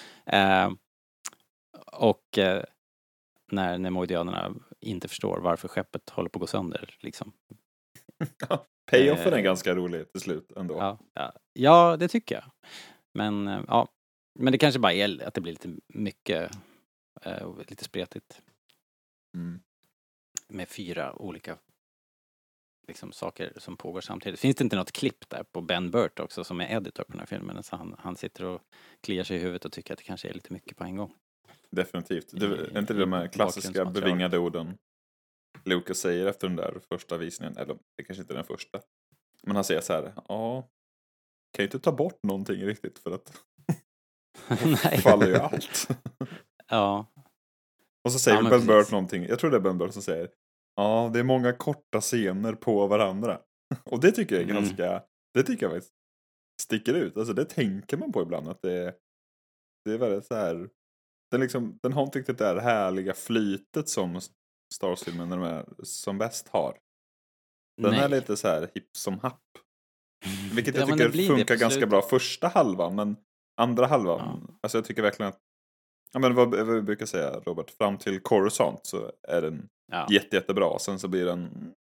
När Nemoidianerna inte förstår varför skeppet håller på att gå sönder. Liksom. Payoffen är ganska rolig till slut ändå. Ja, det tycker jag. Men men det kanske bara är att det blir lite mycket, lite spretigt. Mm. Med 4 olika liksom, saker som pågår samtidigt. Finns det inte något klipp där på Ben Burt också, som är editor på den här filmen? Så han sitter och kliar sig i huvudet och tycker att det kanske är lite mycket på en gång. Definitivt. Det är inte de här klassiska bakgrundsmaterial. bevingade orden Lucas säger efter den där första visningen. Eller det kanske inte är den första. Men han säger så här: ja, kan ju inte ta bort någonting riktigt för att Nej. faller ju allt. Ja. Och så säger Ja, men Ben Burt precis. någonting. Jag tror det är Ben Burt som säger: ja, det är många korta scener på varandra. Och det tycker jag är ganska, det tycker jag faktiskt sticker ut. Alltså det tänker man på ibland, att det är väldigt så här, den har inte riktigt det här härliga flytet som Star Wars-filmen när de är som bäst har. Den Nej. är lite så här hipp som happ. Vilket Ja, jag men det tycker blir det funkar på ganska slutet. bra första halvan, men andra halvan, alltså jag tycker verkligen att, ja men vad vi brukar säga, Robert, fram till Coruscant så är den jättebra. Sen så blir den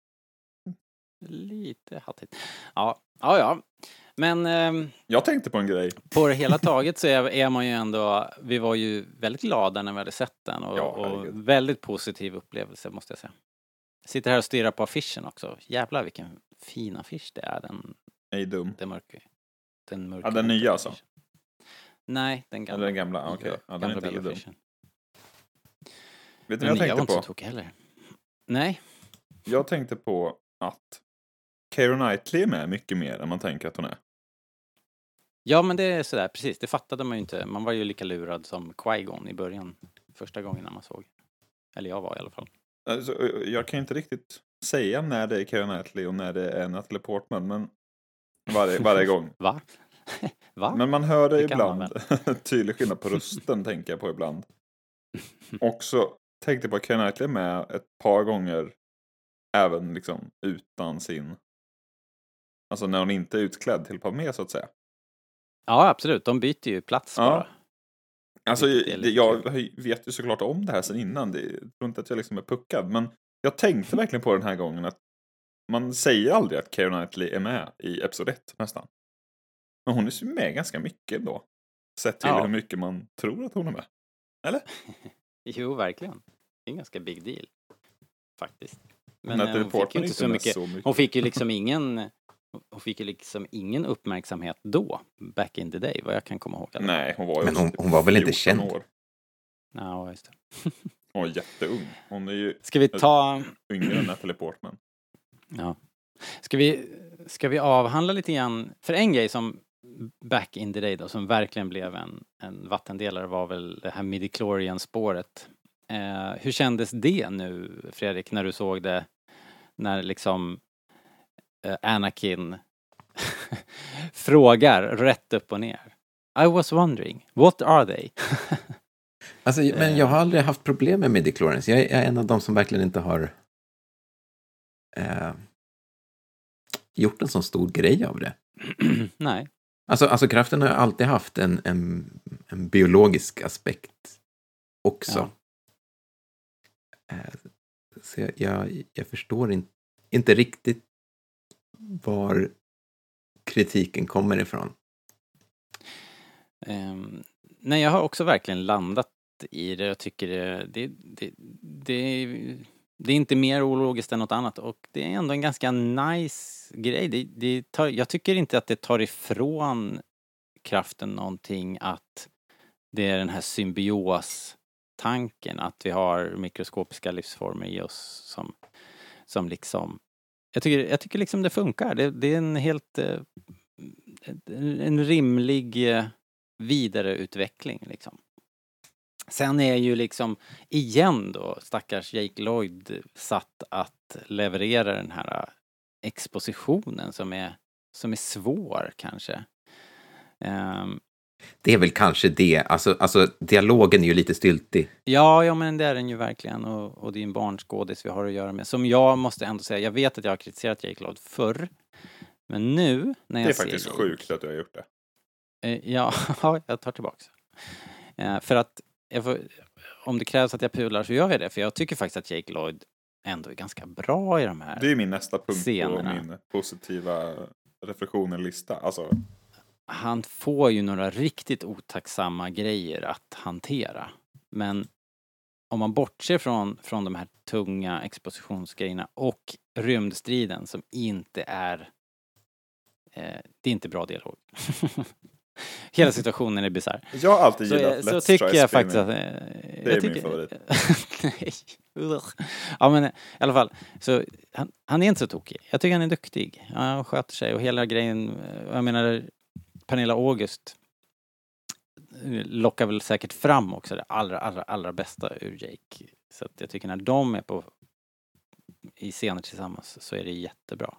lite hattigt. Ja. Men jag tänkte på en grej. på det hela taget så är man ju ändå, vi var ju väldigt glada när vi hade sett den och herregud. väldigt positiv upplevelse, måste jag säga. Jag sitter här och stirrar på affischen också. Jävlar vilken fin affisch det är, Ej dum. den mörka. Ja, den nya alltså? affischen. Nej, den gamla. Eller den gamla, okej. Ja, den är gamla inte heller dum. bioaffischen. Vet ni Den vad jag nya var tänkte inte så på? tokig heller. Nej. Jag tänkte på att Keira Knightley är med mycket mer än man tänker att hon är. Ja, men det är sådär, precis. Det fattade man ju inte. Man var ju lika lurad som Qui-Gon i början. Första gången när man såg. Eller jag var i alla fall. Alltså, jag kan inte riktigt säga när det är Keira Knightley och när det är Natalie Portman, men varje gång. Va? Va? Men man hör det Det kan man ibland. Tydlig skillnad på rösten tänker jag på ibland. Också tänkte på att Keira Knightley är med ett par gånger även liksom utan sin... Alltså när hon inte är utklädd till Padmé så att säga. Ja, absolut. De byter ju plats Ja. bara. Alltså Vilket är lite jag vet ju såklart om det här sedan innan. Jag tror inte att jag liksom är puckad. Men jag tänkte verkligen på den här gången att man säger aldrig att Keira Knightley är med i episod 1 nästan. Men hon är ju med ganska mycket ändå. Sett till hur mycket man tror att hon är med. Eller? Jo, verkligen. Det är en ganska big deal. Faktiskt. Men Natalie hon fick Portman ju inte är så med mycket. så mycket. Hon fick ju liksom ingen uppmärksamhet då. Back in the day, vad jag kan komma ihåg. Nej, hon var ju Men också hon var väl inte 14 känd? år. Ja, just det. Hon var jätteung. Hon är ju Ska vi ta... yngre än Natalie Portman. Ja. Ska vi avhandla lite grann... För en grej som back in the day då, som verkligen blev en vattendelare var väl det här midichlorian-spåret. Hur kändes det nu, Fredrik, när du såg det? När liksom Anakin frågar rätt upp och ner. I was wondering, what are they? Alltså, men jag har aldrig haft problem med midichlorians. Jag är en av dem som verkligen inte har gjort en sån stor grej av det. Nej. Alltså kraften har alltid haft en biologisk aspekt också. Ja. Så jag förstår inte riktigt var kritiken kommer ifrån. Nej, jag har också verkligen landat i det. Jag tycker det är inte mer ologiskt än något annat. Och det är ändå en ganska nice grej. Jag tycker inte att det tar ifrån kraften någonting att det är den här symbios-tanken. Att vi har mikroskopiska livsformer i oss som liksom... Jag tycker liksom det funkar. Det är en helt... en rimlig vidareutveckling liksom. Sen är ju liksom igen då stackars Jake Lloyd satt att leverera den här expositionen som är svår kanske. Det är väl kanske det. Alltså dialogen är ju lite styltig. Ja, men det är den ju verkligen. Och det är en barnskådis vi har att göra med. Som jag måste ändå säga, jag vet att jag har kritiserat Jake Lloyd förr. Men nu när jag Det är ser faktiskt Jake, sjukt att du har gjort det. Ja, jag tar tillbaka. För att om det krävs att jag pular så gör jag det. För jag tycker faktiskt att Jake Lloyd ändå är ganska bra i de här Det är min nästa punkt scenerna. på min positiva reflektioner-lista. Alltså, han får ju några riktigt otacksamma grejer att hantera. Men om man bortser från de här tunga expositionsgrejerna och rymdstriden som inte är... det är inte bra dialog. Hela situationen är bizarr. jag har alltid gillat Så Let's tycker Try jag Spinning. faktiskt att... Det är min favorit. Nej. Ja, men i alla fall. Så han är inte så tokig. Jag tycker han är duktig. Han sköter sig och hela grejen... Jag menar, Pernilla August lockar väl säkert fram också det allra bästa ur Jake. Så att jag tycker när de är i scener tillsammans så är det jättebra.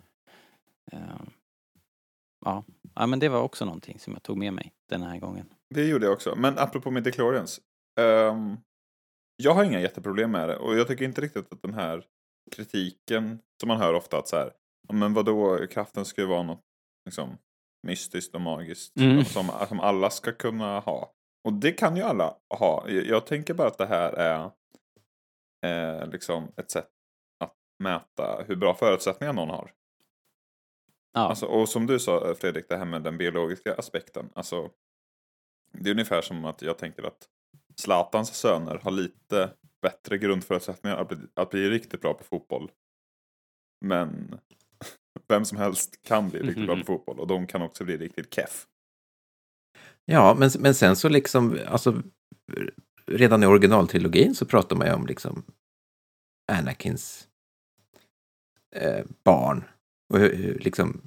Ja, men det var också någonting som jag tog med mig den här gången. Det gjorde jag också. Men apropå midichlorians. Jag har inga jätteproblem med det. Och jag tycker inte riktigt att den här kritiken som man hör ofta att så här, men vadå, kraften ska ju vara något liksom mystiskt och magiskt som alla ska kunna ha. Och det kan ju alla ha. Jag tänker bara att det här är liksom ett sätt att mäta hur bra förutsättningar någon har. Ja. Alltså, och som du sa, Fredrik, det här med den biologiska aspekten. Alltså, det är ungefär som att jag tänker att Zlatans söner har lite bättre grundförutsättningar att bli riktigt bra på fotboll. Men vem som helst kan bli riktigt bra på fotboll. Och de kan också bli riktigt keff. Ja, men sen så liksom, alltså redan i originaltrilogin så pratar man ju om liksom Anakins barn Och liksom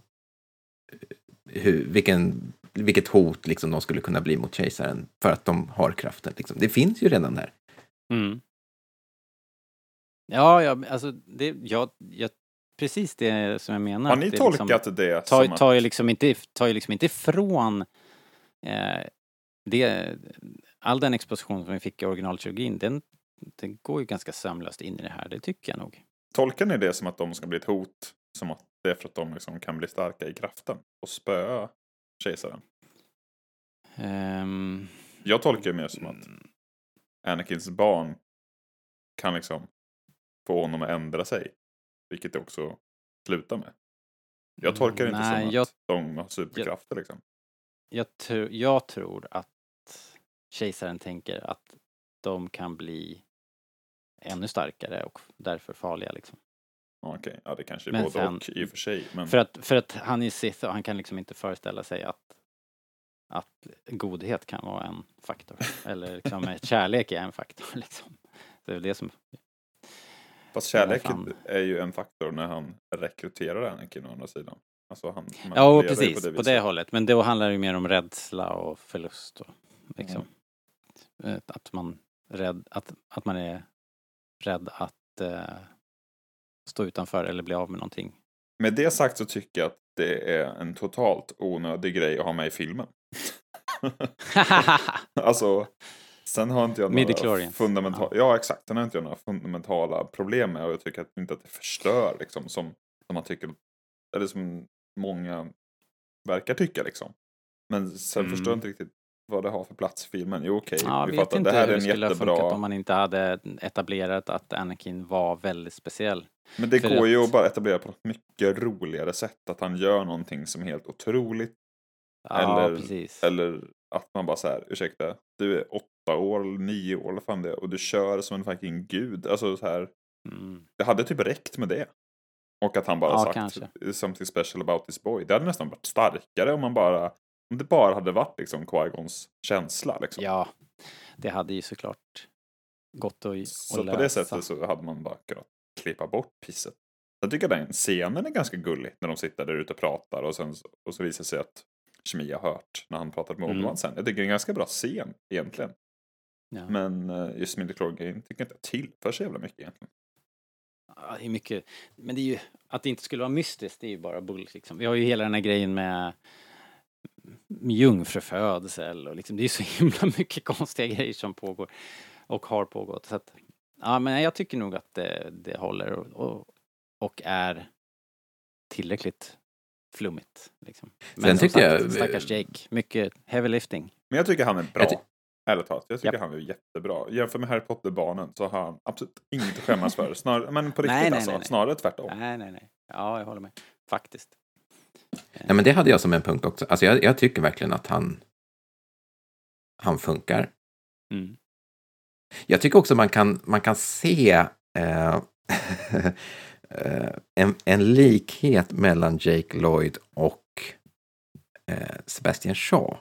vilket hot liksom de skulle kunna bli mot kejsaren för att de har kraften. Liksom. Det finns ju redan där. Mm. Ja, alltså precis det som jag menar. Har ni tolkat liksom, det som tar ju liksom inte ifrån all den exposition som vi fick i originaltrilogin, den går ju ganska sömlöst in i det här, det tycker jag nog. Tolkar ni det som att de ska bli ett hot? Som att det är för att de liksom kan bli starka i kraften och spöa kejsaren? Jag tolkar det mer som att Anakins barn kan liksom få honom att ändra sig. Vilket det också slutar med. Jag tolkar det inte som att de har superkrafter liksom. Jag tror att kejsaren tänker att de kan bli ännu starkare och därför farliga liksom. Okej, ja det kanske är både och i och för sig. Men... För att han är Sith och han kan liksom inte föreställa sig att godhet kan vara en faktor. Eller liksom kärlek är en faktor liksom. Det är det som... Fast kärlek är ju en faktor när han rekryterar Anakin å andra sidan. Alltså ja, precis. På det hållet. Men då handlar det ju mer om rädsla och förlust. Och, liksom. Att man är rädd att stå utanför eller bli av med någonting. Med det sagt så tycker jag att det är en totalt onödig grej att ha med i filmen. Alltså, sen har inte jag några fundamentala... Ja, exakt. Sen har inte jag några fundamentala problem med. Och jag tycker inte att det förstör liksom, som man tycker... Eller som många verkar tycka liksom. Men sen förstår jag inte riktigt vad det har för plats i filmen. Jo, okej. Vi fattar. Det här är en jättebra... om man inte hade etablerat att Anakin var väldigt speciell. Men det går ju att bara etablera på ett mycket roligare sätt. Att han gör någonting som är helt otroligt. Ja, eller att man bara så här, ursäkta, du är 8 år eller 9 år eller fan det, och du kör som en fucking gud. Alltså så här, det hade typ räckt med det. Och att han bara sagt kanske. Something special about this boy. Det hade nästan varit starkare om det bara hade varit liksom Qui-Gons känsla liksom. Ja, det hade ju såklart gått att så på det sättet så hade man bara kunnat klippa bort pisset. Jag tycker att den scenen är ganska gullig när de sitter där ute och pratar och så visar sig att Shmi har hört när han pratade med Obi-Wan sen. Jag tycker det är en ganska bra scen egentligen. Ja. Men just Midichlorian tycker jag inte tillför så jävla mycket egentligen. Ja, det är mycket. Men det är ju att det inte skulle vara mystiskt, det är ju bara bull liksom. Vi har ju hela den här grejen med jungfrufödsel och liksom, det är så himla mycket konstiga grejer som pågår och har pågått. Så att, ja, men jag tycker nog att det håller och är tillräckligt flummigt liksom. Men sen tyckte jag stackars Jake, mycket heavy lifting. Men jag tycker han är bra. Ärligt talat, jag tycker han är jättebra. Jämför med Harry Potter-barnen så har han absolut inget att skämmas för. Men på riktigt nej. Snarare tvärtom. Nej. Ja, jag håller med. Faktiskt. Nej, men det hade jag som en punkt också. Alltså jag tycker verkligen att han funkar. Mm. Jag tycker också man kan se en likhet mellan Jake Lloyd och Sebastian Shaw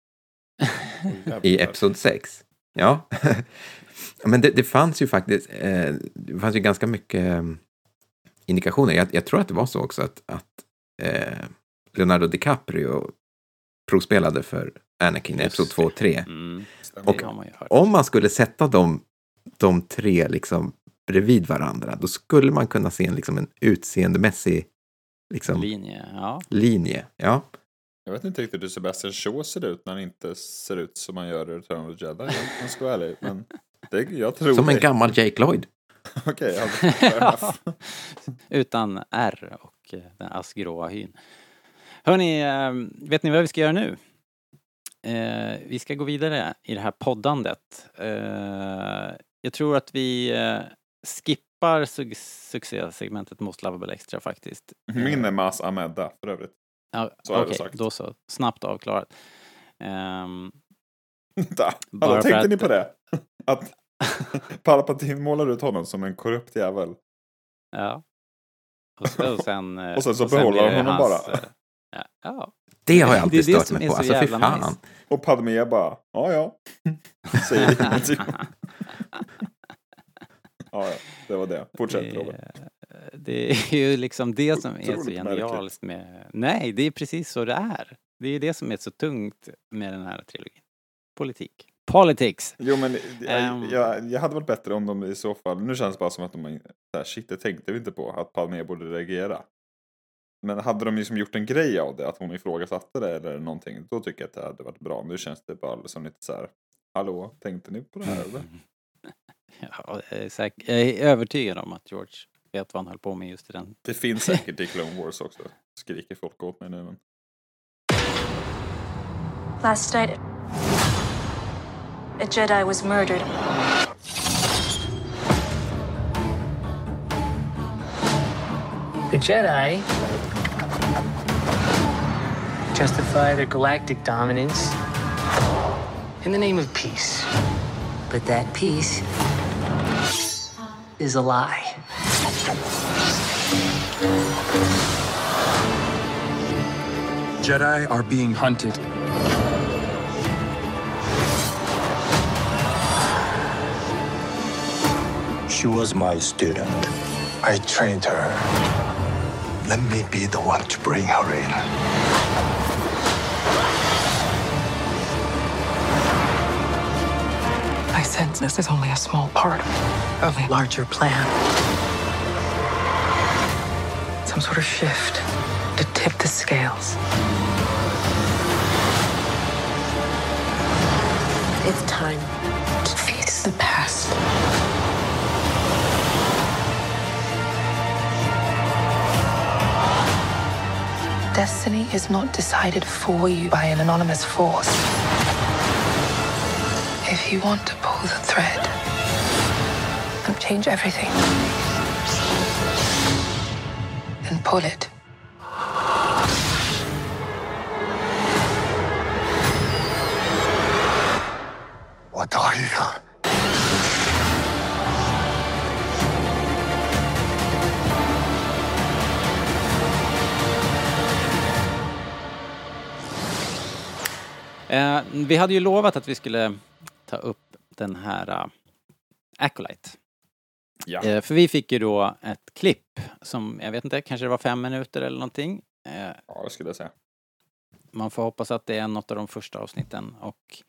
i episod 6. Ja. Men det fanns ju faktiskt det fanns ju ganska mycket indikationer. Jag tror att det var så också att Leonardo DiCaprio provspelade för Anakin i episod 2 och 3. Och om man skulle sätta de tre liksom bredvid varandra, då skulle man kunna se en utseendemässig liksom, linje. Ja. Jag vet inte riktigt hur Sebastian Shaw ser ut när han inte ser ut som han gör i Return of the Jedi. Jag ska vara ärlig, men jag tror som en gammal Jake Lloyd. Okej, utan R och den asgråa hyn. Hörni, vet ni vad vi ska göra nu? Vi ska gå vidare i det här poddandet. Jag tror att vi skippar succésegmentet Most Lovable Extra faktiskt. Min är Mas Ameda för övrigt. Ja, okej, då så. Snabbt avklarat. Alltså, tänkte ni på det? Att Palpatine målar ut honom som en korrupt jävel. Ja. Och sen så behåller han honom bara. Ja. Det har jag alltid stört mig på. Alltså fy fan. Nice. Och Padmé bara, ja. Säger ingenting. Ja, det var det. Fortsätt, Robert. det är ju liksom det som är så Otroligt genialiskt med... Nej, det är precis så det är. Det är det som är så tungt med den här trilogin. Politik. Politics! Jo, men jag hade varit bättre om de i så fall... Nu känns det bara som att de shit, det tänkte vi inte på. Att Palme borde reagera. Men hade de liksom gjort en grej av det, att hon ifrågasatte det eller någonting, då tycker jag att det hade varit bra. Nu känns det bara som lite så här: hallå, tänkte ni på det här eller? Ja, jag är övertygad om att George vet vad han höll på med just i den. Det finns säkert i Clone Wars också. Skriker folk åt mig nu, men... Last night, a Jedi was murdered. The Jedi justify their galactic dominance in the name of peace. But that peace is a lie. Jedi are being hunted. She was my student. I trained her. Let me be the one to bring her in. I sense this is only a small part of a larger plan. Some sort of shift to tip the scales. It's time To face the past. Destiny is not decided for you by an anonymous force. If you want to pull the thread and change everything, then pull it. What are you? Vi hade ju lovat att vi skulle ta upp den här Acolyte. Ja. För vi fick ju då ett klipp som, jag vet inte, kanske det var 5 minuter eller någonting. Ja, det skulle jag säga. Man får hoppas att det är något av de första avsnitten. Och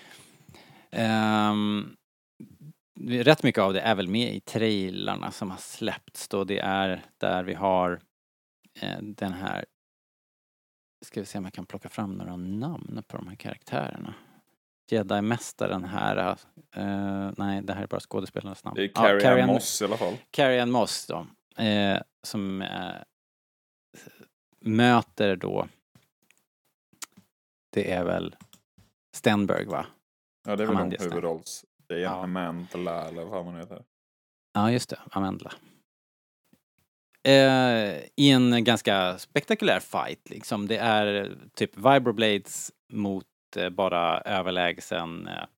rätt mycket av det är väl med i trailarna som har släppts då. Det är där vi har den här... Ska vi se om jag kan plocka fram några namn på de här karaktärerna. Jedi-mästaren här. Nej, det här är bara skådespelarnas namn. Det är Carrie-Anne Moss i alla fall. Carrie-Anne Moss då. Som möter då... Det är väl Stenberg, va? Ja, det är väl Amanda de huvudrolls. Det är Ja. Amanda eller vad man heter. Ja, just det. Amanda. I en ganska spektakulär fight liksom. Det är typ vibroblades mot bara överlägsna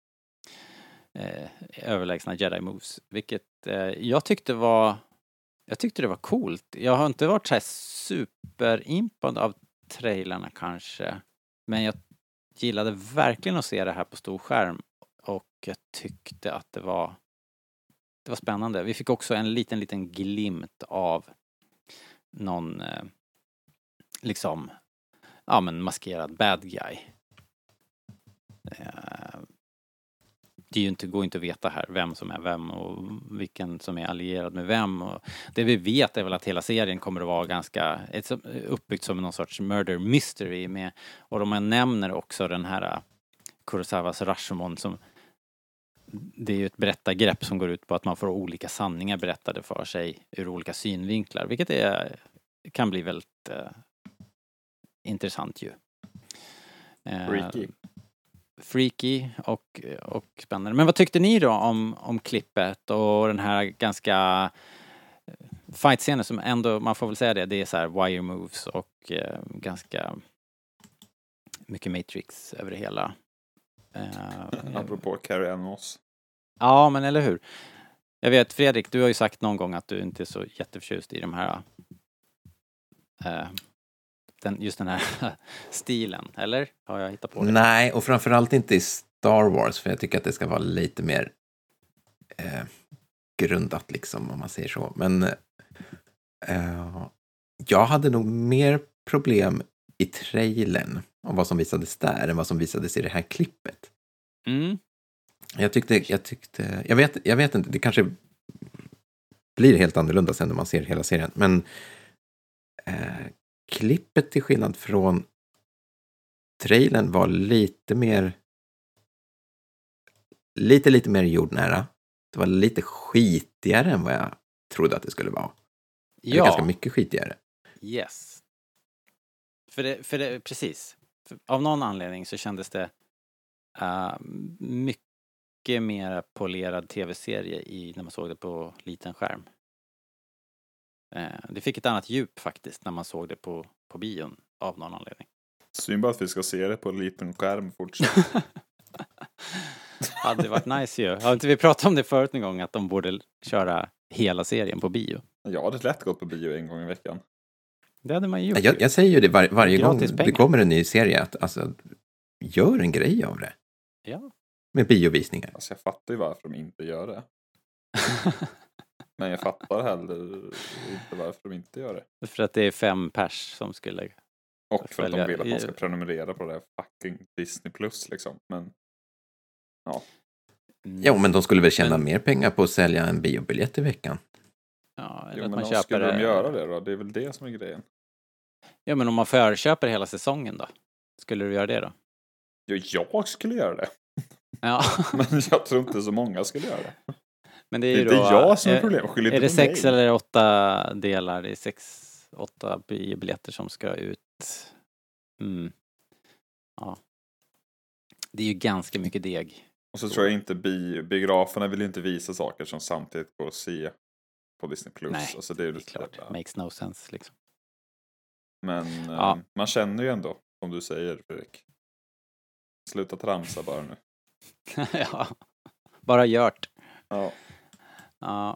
Jedi moves. Vilket jag tyckte det var coolt. Jag har inte varit så här superimpad av trailerna kanske. Men jag gillade verkligen att se det här på stor skärm. Och jag tyckte att det var spännande. Vi fick också en liten glimt av någon liksom maskerad bad guy. Det är ju går inte att veta här vem som är vem och vilken som är allierad med vem. Och det vi vet är väl att hela serien kommer att vara ganska uppbyggt som någon sorts murder mystery med, och de nämner också den här Kurosawas Rashomon som det är ju ett berättargrepp som går ut på att man får olika sanningar berättade för sig ur olika synvinklar, vilket kan bli väldigt intressant ju. Freaky och spännande. Men vad tyckte ni då om klippet och den här ganska fight-scenen som ändå, man får väl säga det är så här wire moves och ganska mycket Matrix över det hela. Apropå Carrie-Anne Moss. Ja, men eller hur? Jag vet, Fredrik, du har ju sagt någon gång att du inte är så jätteförtjust i de här just den här stilen, eller? Har jag hittat på det? Nej, och framförallt inte i Star Wars, för jag tycker att det ska vara lite mer grundat liksom, om man säger så. Men Jag hade nog mer problem i trailern om vad som visades där än vad som visades i det här klippet. Mm. Jag vet inte, det kanske blir helt annorlunda sen när man ser hela serien, men klippet till skillnad från trailern var lite mer jordnära. Det var lite skitigare än vad jag trodde att det skulle vara. Eller ganska mycket skitigare. Yes. För det precis. Av någon anledning så kändes det mycket mer polerad tv-serie när man såg det på liten skärm. Det fick ett annat djup faktiskt när man såg det på bion av någon anledning. Synd bara att vi ska se det på en liten skärm fortsatt. Hade varit nice ju. Har inte vi pratat om det förut en gång att de borde köra hela serien på bio? Jag hade lätt gått på bio en gång i veckan. Det hade man ju gjort. Jag säger ju det varje gång Gratis pengar. det kommer en ny serie att alltså, gör en grej av det. Ja. Med biovisningar. Alltså jag fattar ju varför de inte gör det. Men jag fattar heller inte varför de inte gör det. För att det är 5 pers som skulle... Och för att de vill att man ska prenumerera på det här fucking Disney Plus liksom. Men ja. Ja, men de skulle väl tjäna mer pengar på att sälja en biobiljett i veckan. Ja, eller Jo, att men man köper... skulle de göra det då? Det är väl det som är grejen. Ja, men om man förköper hela säsongen då? Skulle du göra det då? Jo, jag skulle göra det. Ja. Men jag tror inte så många skulle göra det. Men det är Det ju är då... inte jag som är problemet. Skyll inte Är det på 6 mig. eller 8 delar? Det är 8 biobiljetter som ska ut. Mm. Ja. Det är ju ganska mycket deg. Och så tror jag inte biograferna vill inte visa saker som samtidigt går att se på Disney Plus. Nej, alltså, det är det är klart. där. Makes no sense liksom. Men Ja. man känner ju ändå, som du säger, Fredrik. Sluta tramsa bara nu. Ja. Bara gjort. Ja. Ja.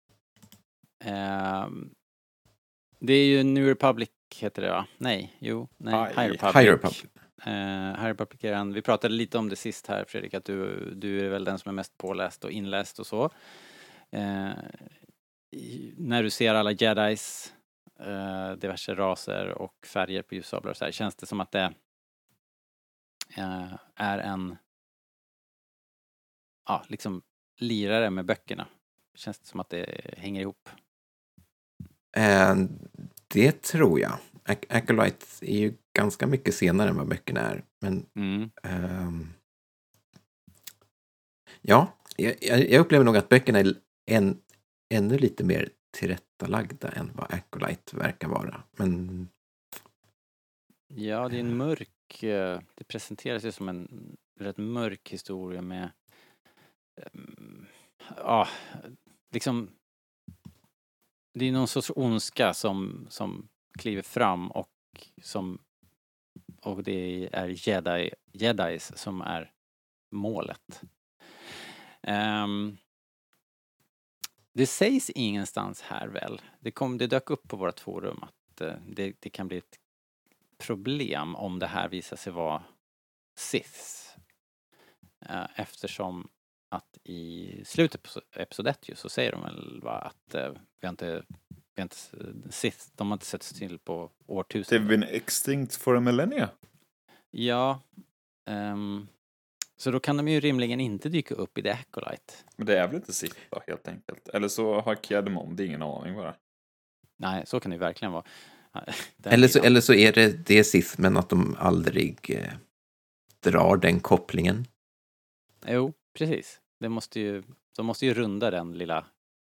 Det är ju New Republic heter det va? Nej, High Republic. High Republic. High Republic är vi pratade lite om det sist här Fredrik, att du är väl den som är mest påläst och inläst och så. När du ser alla Jedis, diverse raser och färger på ljussablar och så här, känns det som att det är en liksom lirare med böckerna. Känns det som att det hänger ihop? Det tror jag. Acolyte är ju ganska mycket senare än vad böckerna är. Men ja, jag upplever nog att böckerna är ännu lite mer tillrättalagda än vad Acolyte verkar vara. Men ja, det är en mörk... Det presenteras ju som en rätt mörk historia med... liksom... Det är någon sorts ondska som kliver fram och det är Jedis som är målet. Det sägs ingenstans här väl. Det dök upp på vårt forum att det kan bli ett problem om det här visar sig vara Siths. Eftersom att i slutet på episod 1 så säger de väl att vi har inte Sith, de har inte setts till på årtusenden. They've been extinct for a millennia. Ja. Så då kan de ju rimligen inte dyka upp i The Acolyte. Men det är väl inte Sith då, helt enkelt. Eller så har Kedmon, ingen aning bara. Nej, så kan det ju verkligen vara. Eller så är det Sith, men att de aldrig drar den kopplingen. Jo, precis. De måste ju runda den lilla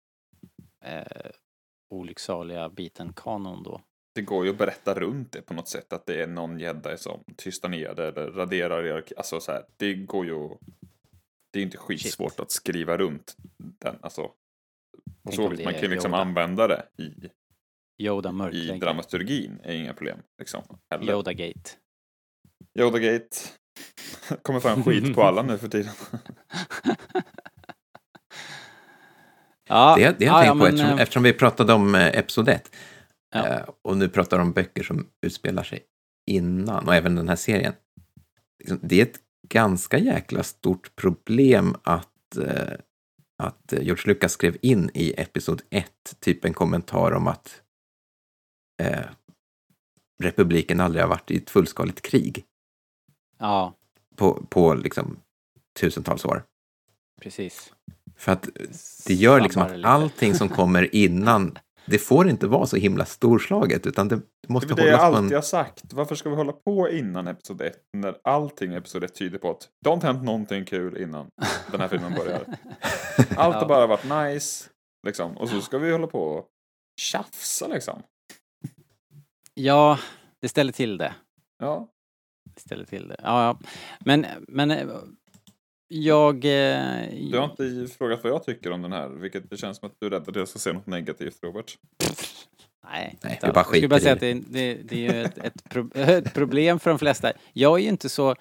olycksaliga biten kanon då. Det går ju att berätta runt det på något sätt. Att det är någon jedi som tystar ner det eller raderar. Alltså så här, det går ju... Det är inte skitsvårt att skriva runt den. Alltså, på så vis man kan liksom använda det i dramaturgin är inga problem. Liksom, Yoda-gate. Yoda-gate. Kommer fram skit på alla nu för tiden. Ja, det har jag tänkt på eftersom vi pratade om episod 1. Ja. Och nu pratar om böcker som utspelar sig innan och även den här serien. Det är ett ganska jäkla stort problem att George Lucas skrev in i episod 1 typ en kommentar om att republiken aldrig har varit i ett fullskaligt krig. Ja, På liksom tusentals år. precis. För att det gör liksom Snabbare att lite. allting som kommer innan, det får inte vara så himla storslaget, utan det måste Det är det jag hållas på alltid en... har sagt. Varför ska vi hålla på innan episod 1 när allting i episod 1 tyder på att det har inte hänt någonting kul innan den här filmen börjar. Allt har bara varit nice. Liksom. Och så ska vi hålla på och tjafsa liksom. Ja, det ställer till det. Ja. Ja. Men jag... Du har inte frågat vad jag tycker om den här. Vilket det känns som att du är rädd att jag ska se något negativt, Robert. Nej, vi bara jag skulle bara skiter säga i att det är ju ett problem för de flesta. Jag är ju inte så...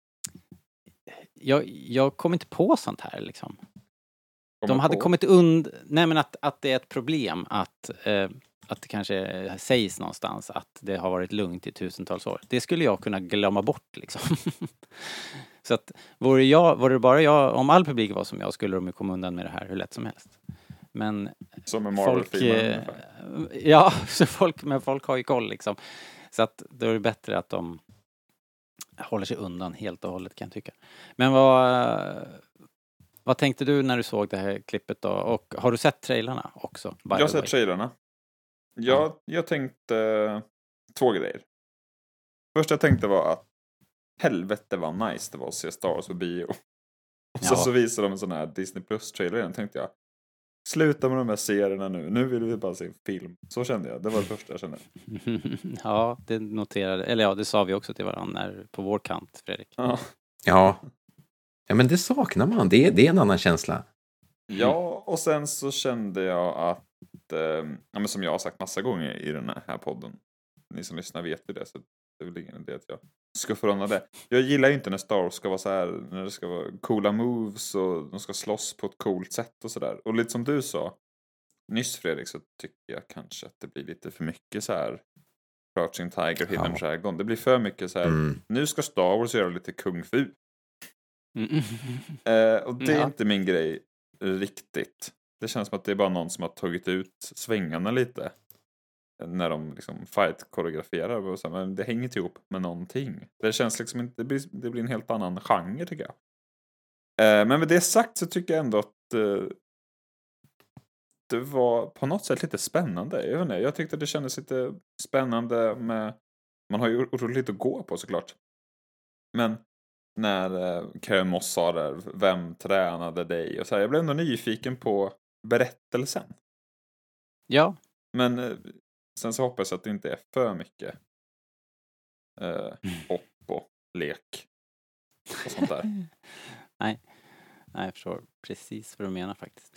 Jag kommer inte på sånt här liksom. De hade kommit Nej, men att det är ett problem att det kanske sägs någonstans att det har varit lugnt i tusentals år. Det skulle jag kunna glömma bort liksom. Så att vore det bara jag, om all publik var som jag, skulle de ju komma undan med det här hur lätt som helst. Men som en Marvel-film. ja, så folk har ju koll liksom. Så att då är det bättre att de håller sig undan helt och hållet, kan jag tycka. Men vad tänkte du när du såg det här klippet då? Och har du sett trailerna också? Jag har sett trailerna. Jag tänkte 2 grejer. Först jag tänkte var att helvete var nice det var att se Star Wars på bio. Och så visade de en sån här Disney Plus-trailer igen. Tänkte jag, sluta med de här serierna nu. Nu vill vi bara se film. Så kände jag. Det var det första jag kände. Ja, det noterade. Eller ja, det sa vi också till varandra på vår kant, Fredrik. Ja, men det saknar man. Det är en annan känsla. Ja, och sen så kände jag att men som jag har sagt massa gånger i den här podden. Ni som lyssnar vet ju det, så det är väl ingen idé att jag ska förundra det. Jag gillar ju inte när Star Wars ska vara så här, när det ska vara coola moves och de ska slåss på ett coolt sätt och sådär. Och lite som du sa nyss, Fredrik, så tycker jag kanske att det blir lite för mycket så här Crouching Tiger, Hidden Dragon. Det blir för mycket så här, nu ska Star Wars göra lite kung fu. Och det är inte min grej riktigt. Det känns som att det är bara någon som har tagit ut svängarna lite när de liksom fight-koreograferar. Men det hänger inte ihop med någonting. Det känns liksom inte, det blir en helt annan genre, tycker jag. Men med det sagt så tycker jag ändå att det var på något sätt lite spännande. Jag vet inte, jag tyckte det kändes lite spännande med, man har ju otroligt lite att gå på såklart. Men när Karen Moss sa där, vem tränade dig? Och så här, jag blev ändå nyfiken på berättelsen. Ja. Men sen så hoppas jag att det inte är för mycket hopp och lek och sånt där. Nej, jag förstår precis vad du menar faktiskt.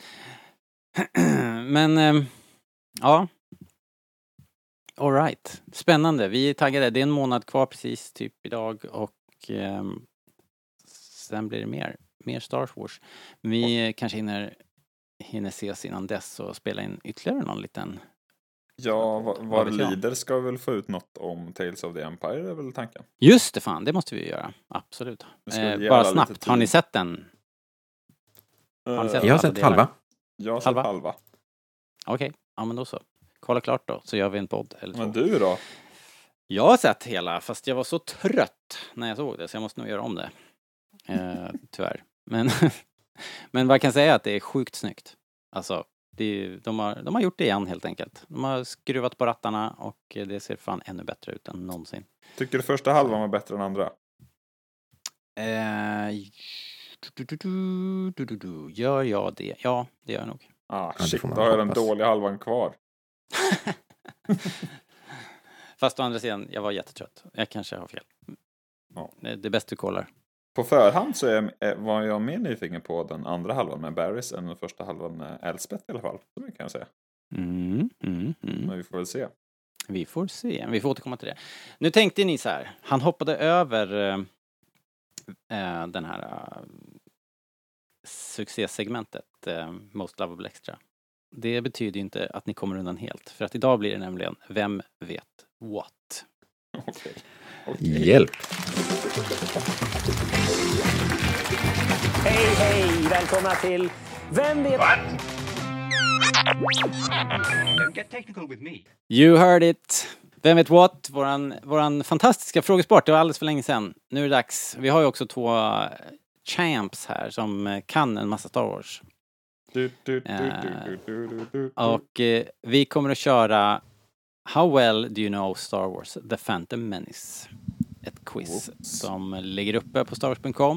Men, ja. All right. Spännande. Vi är taggade. Det är en månad kvar precis typ idag och sen blir det mer Star Wars. Vi kanske hinner ses innan dess och spela in ytterligare någon liten... Ja, vad lider ska vi väl få ut något om Tales of the Empire, är väl tanken. Just det, fan, det måste vi göra. Absolut. Bara snabbt, har ni sett den? Jag har sett halva. Jag har sett halva. Okej, ja men då så. Kolla klart då, så gör vi en podd eller så. Men du då? Jag har sett hela, fast jag var så trött när jag såg det, så jag måste nog göra om det. Tyvärr. Men vad jag kan säga är att det är sjukt snyggt. Alltså, de har gjort det igen helt enkelt. De har skruvat på rattarna och det ser fan ännu bättre ut än någonsin. Tycker du första halvan var bättre än andra? Gör jag det? Ja, det gör jag nog. Shit, då har jag den dåliga halvan kvar. Fast å andra sidan, jag var jättetrött. Jag kanske har fel. Ja. Det är bäst du kollar. På förhand så var jag mer nyfiken på den andra halvan med Barrys än den första halvan med Elspeth i alla fall. Så mycket kan jag säga. Men vi får väl se. Vi får se. Vi får återkomma till det. Nu tänkte ni så här. Han hoppade över den här succésegmentet Most Lovable Extra. Det betyder inte att ni kommer undan helt. För att idag blir det nämligen Vem vet what? Okej. Hjälp! Hej, välkomna till Vem vet... Don't get technical with me. You heard it. Vem vet what? Våran fantastiska frågesport. Det var alldeles för länge sedan. Nu är det dags. Vi har ju också 2 champs här som kan en massa Star Wars. Och vi kommer att köra How well do you know Star Wars? The Phantom Menace. Ett quiz som ligger uppe på starwars.com.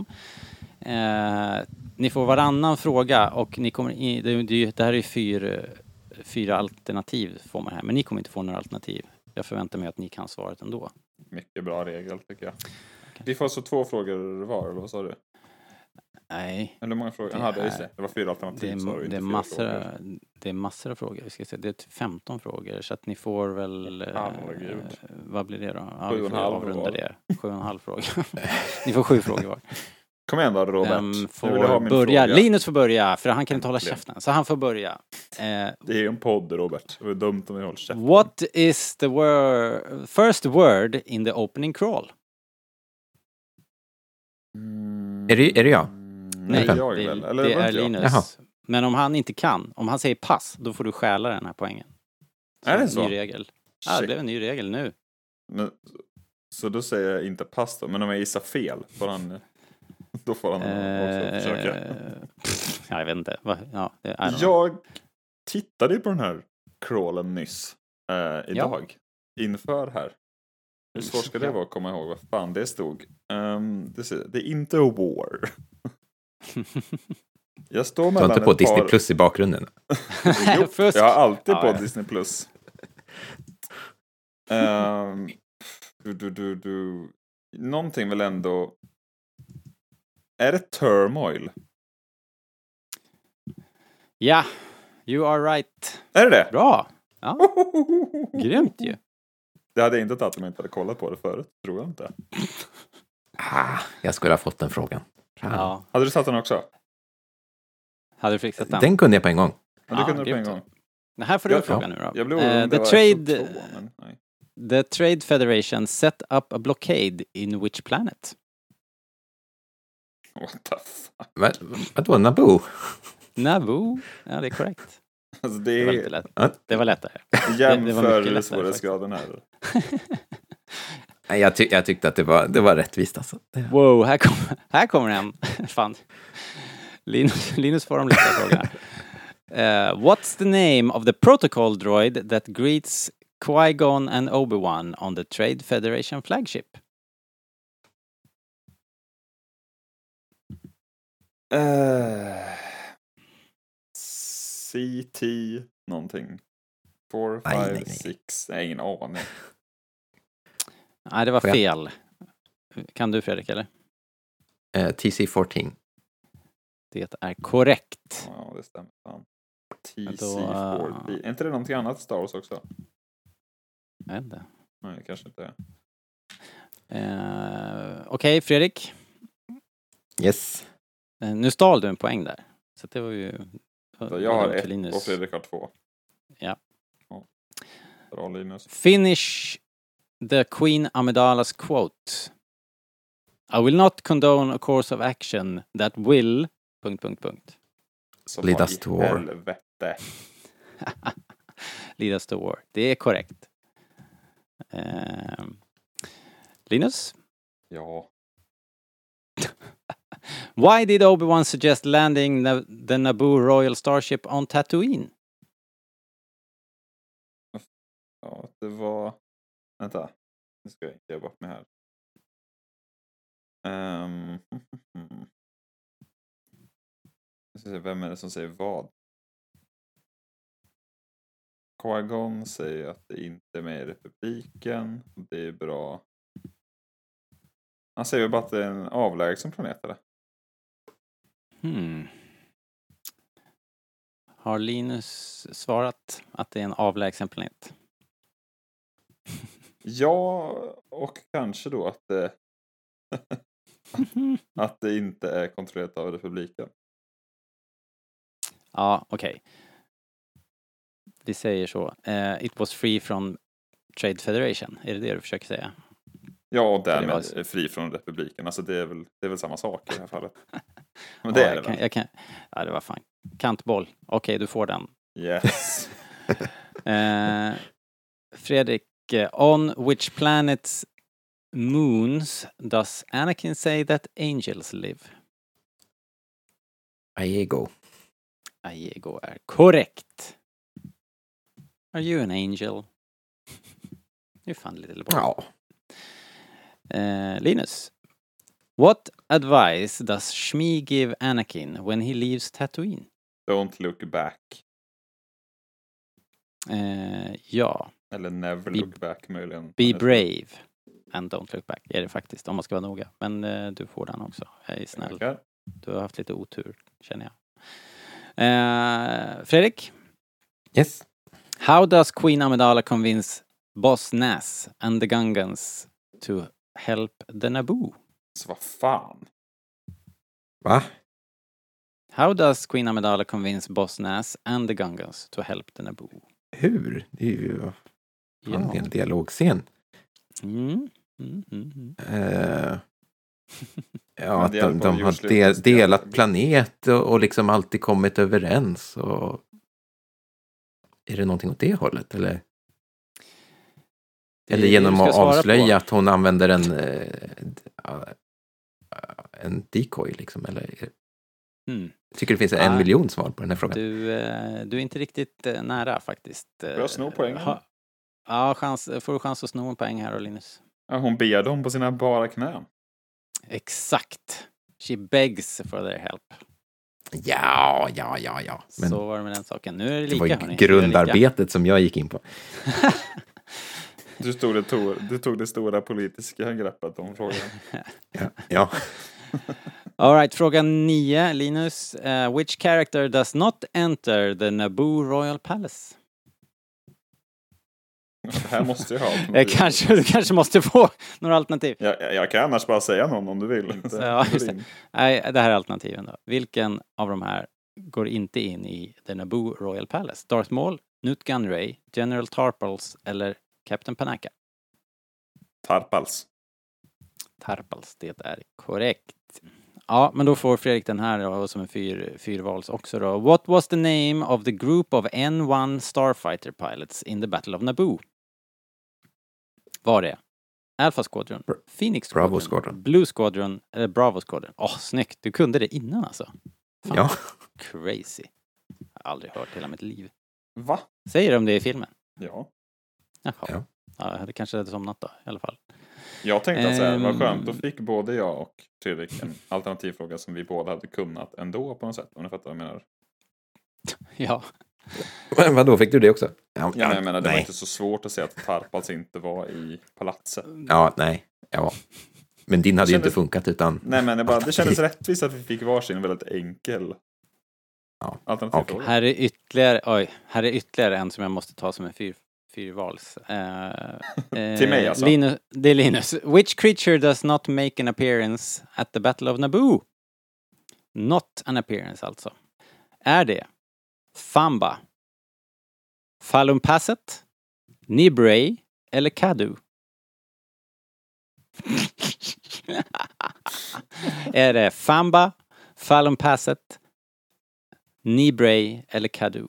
Ni får varannan fråga och ni kommer det här är 4 alternativ får man här, men ni kommer inte få några alternativ. Jag förväntar mig att ni kan svaret ändå. Mycket bra regel tycker jag. Vi får så 2 frågor var, eller vad sa du? Nej. Eller hur många frågor? Det var 4 alternativ. Det är massor av frågor. Vi ska se, det är 15 frågor så att ni får väl... vad blir det då? Ja, 7,5 det. 7,5 frågor. Ni får 7 frågor var. Kom igen då, Robert. Vem får börja? Linus får börja, för han kan inte hålla käften. Så han får börja. Det är en podd, Robert. Det är dumt om vi håller käften. What is the first word in the opening crawl? Är det jag? Nej, Eller det är jag? Linus. Jaha. Men om han inte kan, om han säger pass, då får du stjäla den här poängen. Är det så? Ny regel. Ja, det blev en ny regel nu. Men, så då säger jag inte pass då, men om jag gissar fel får han... Då får han också försöka. Jag vet inte. Jag tittade ju på den här crawlen nyss. Idag. Inför här. Hur svårt ska det vara att komma ihåg vad fan det stod? Det är inte a war. Jag står mellan inte på Disney Plus i bakgrunden. Jo, jag har alltid på Disney Plus. Någonting väl ändå... Är det turmoil? Ja, you are right. Är det det? Bra. Ja. Grymt ju. Det hade jag inte tagit om jag inte hade kollat på det förut. Tror jag inte. Jag skulle ha fått den frågan. Ja. Hade du satt den också? Hade du fixat den? Den kunde jag på en gång. Ja, du kunde på en gång. Det här får du fråga nu då. Jag blev orolig The Trade Federation set up a blockade in which planet? What the fuck? Vadå, Naboo? Naboo? Ja, det är korrekt. Alltså det var lite lätt. Det var lättare. Jämför svårighetsgraden här. Nej, jag tyckte att det var rättvist alltså. Wow, här kommer en. Fan. Linus får de lite frågorna. What's the name of the protocol droid that greets Qui-Gon and Obi-Wan on the Trade Federation flagship? CT någonting. 4, 5, 6. Nej, ingen aning. Nej, det var fel. Kan du, Fredrik, eller? TC-14. Det är korrekt. Ja, det stämmer. Fan. TC-14. Är inte det någonting annat Star Wars också? Jag vet inte. Nej, kanske inte är. Okej, Fredrik. Yes. Nu stal du en poäng där. Så det var ju... Jag har 1 och Fredrik har 2. Ja. Bra, Linus. Finish the Queen Amidala's quote. I will not condone a course of action that will... ... Lead us to war. Helvete. Lead us to war. Det är korrekt. Linus? Ja. Why did Obi-Wan suggest landing the Naboo Royal Starship on Tatooine? Ja, det var... Vänta. Nu ska jag inte göra bort mig här. Vem är det som säger vad? Qui-Gon säger att det inte är med i republiken. Det är bra. Han säger bara att det är en avlägsen planet, eller? Har Linus svarat att det är en avlägsen planet? Ja, och kanske då att det att det inte är kontrollerat av republiken. Ja, okej. Vi säger så. It was free from Trade Federation. Är det du försöker säga? Ja, och därmed fri från republiken. Alltså det är väl samma sak i det här fallet. Men det är det väl. Ja, det var fan. Kantboll. Okej, du får den. Yes. Fredrik, on which planet's moons does Anakin say that angels live? Aiego. Aiego är korrekt. Are you an angel? Det är fan lite bra. Ja. Linus. What advice does Shmi give Anakin when he leaves Tatooine? Don't look back. Ja. Eller never look back möjligen. Be brave and don't look back är det faktiskt, om man ska vara noga. Men du får den också. Jag är snäll. Okay. Du har haft lite otur, känner jag. Fredrik? Yes. How does Queen Amidala convince Boss Nass and the Gungans to help the Naboo? Så vad fan? Va? How does Queen Amidala convince Boss Nass and the Gungans to help the Naboo? Hur? Det är ju en dialogscen. Ja, att de har delat planet och liksom alltid kommit överens. Och är det någonting åt det hållet? Eller genom att avslöja att hon använder en decoy liksom? Eller jag tycker det finns 1 miljon svar på den här frågan. Du är inte riktigt nära faktiskt. Jag snor poäng. Får du chans att sno en poäng här då, Linus? Ja, hon ber dem på sina bara knän. Exakt. She begs for their help. Ja. Men så var det med den saken. Nu är det lika, det var grundarbetet som jag gick in på. Du tog det stora politiska greppet om frågan. Ja. All right, fråga 9, Linus. Which character does not enter the Naboo Royal Palace? Det här måste jag ha. Du kanske måste få några alternativ. Jag kan annars bara säga någon om du vill. Ja, just det. Nej, det här är alternativen då. Vilken av de här går inte in i the Naboo Royal Palace? Darth Maul, Newt Gunray, General Tarpals eller Captain Panaka? Tarpals, det är korrekt. Ja, men då får Fredrik den här då, som en fyrvals också då. What was the name of the group of N1 Starfighter pilots in the Battle of Naboo? Var det Alpha Squadron, Phoenix Squadron, Bravo Squadron, Blue Squadron eller Bravo Squadron? Snyggt. Du kunde det innan alltså. Fan, ja. Crazy. Jag har aldrig hört hela mitt liv. Va? Säger de det i filmen? Ja. Jaha. Ja, jag hade kanske somnat då i alla fall. Jag tänkte att säga, vad skönt. Då fick både jag och Fredrik en alternativfråga som vi båda hade kunnat ändå på något sätt. Om du fattar vad jag menar. Ja. Men vadå, fick du det också? Ja, men jag menar, det var inte så svårt att säga att Tarpals inte var i palatset. Ja, nej. Ja. Men din hade ju inte funkat utan... Nej, men det kändes rättvist att vi fick varsin väldigt enkel alternativfråga. Okay. Här är ytterligare en som jag måste ta som en fyrvals. Till mig alltså. Det är Linus. Which creature does not make an appearance at the Battle of Naboo? Not an appearance alltså. Är det Famba, Falumpasset, Nibray eller Kadu? Är det Famba, Falumpasset, Nibray eller Kadu?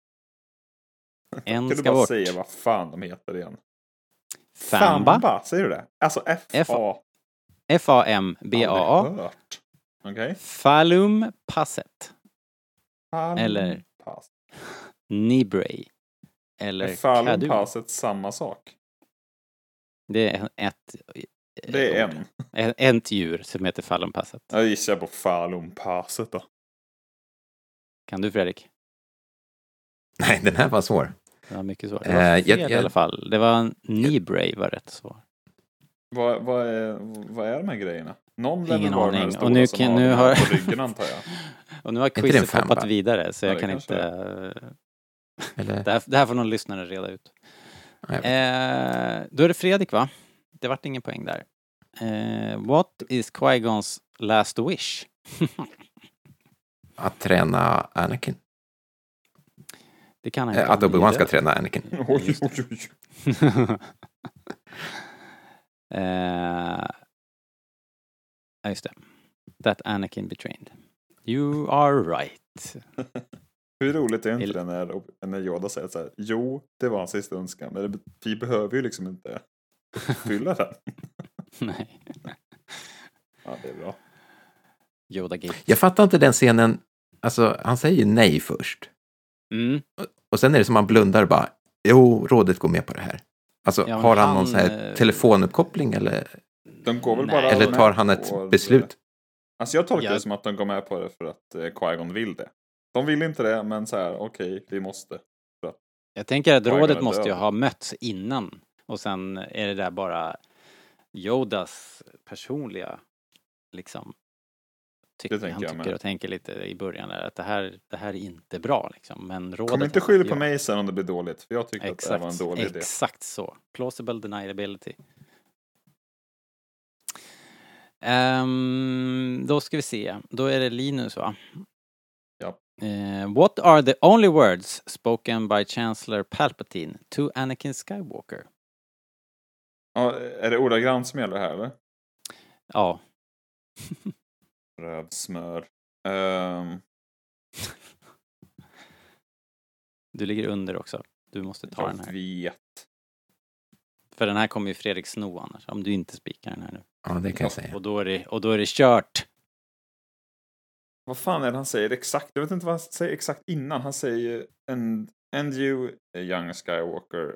Kan du bara säga vad fan de heter igen? Famba. Säger du det? Alltså F-A. F-A-M-B-A-A. Okej. Falumpasset. Eller Nibray. Eller Kadu. Falumpasset samma sak? Det är Det är ett djur som heter Falumpasset. Jag gissar på Falumpasset då. Kan du, Fredrik? Nej, den här var svår. Det var mycket svårt. Det var fel i alla fall. Det var Nibray var rätt svår. Vad är de här grejerna? Ingen aning. Och nu har på ryggen, antar jag. Och nu har quizet hoppat vidare så jag kan inte... Eller... Det här får någon lyssnare reda ut. Då är det Fredrik, va? Det vart ingen poäng där. What is Qui-Gons last wish? Att träna Anakin. Det kan han att Obi-Wan ska träna Anakin. Just det. That Anakin betrayed. You are right. Hur roligt är inte det när Yoda säger så här, jo, det var hans sista önskan, men vi behöver ju liksom inte fylla den. Nej. Ja, det är bra. Yoda Gate. Jag fattar inte den scenen. Alltså, han säger ju nej först. Mm. Och sen är det som han blundar och bara, jo, rådet går med på det här. Alltså, Ja, har han någon sån här telefonuppkoppling eller De går väl Nej. bara eller med tar han på ett det. beslut? Alltså jag tolkar Ja. det som att de går med på det för att Qui-Gon vill det. De vill inte det, men så här, okej, vi måste. Jag tänker att Qui-Gon rådet är måste ju död. ha mötts innan. Och sen är det där bara Yodas personliga liksom Det tänker han jag tycker med. och tänker lite i början där, att det här är inte bra liksom. Men rådet Kom inte har skylla sagt på ja. mig sen om det blir dåligt. För jag tycker att det här var en dålig idé. Exakt så. Plausible deniability. Då ska vi se. Då är det Linus, va? Ja. What are the only words spoken by Chancellor Palpatine to Anakin Skywalker? Ja, är det ordagrant som gäller här eller? Ja. Röd smör. Du ligger under också. Du måste ta den Jag här. vet. För den här kommer ju Fredrik sno annars. Om du inte spikar den här nu. Ja, det kan jag säga. Och då är det kört. Vad fan är det han säger exakt? Jag vet inte vad han säger exakt innan. Han säger and you, young Skywalker,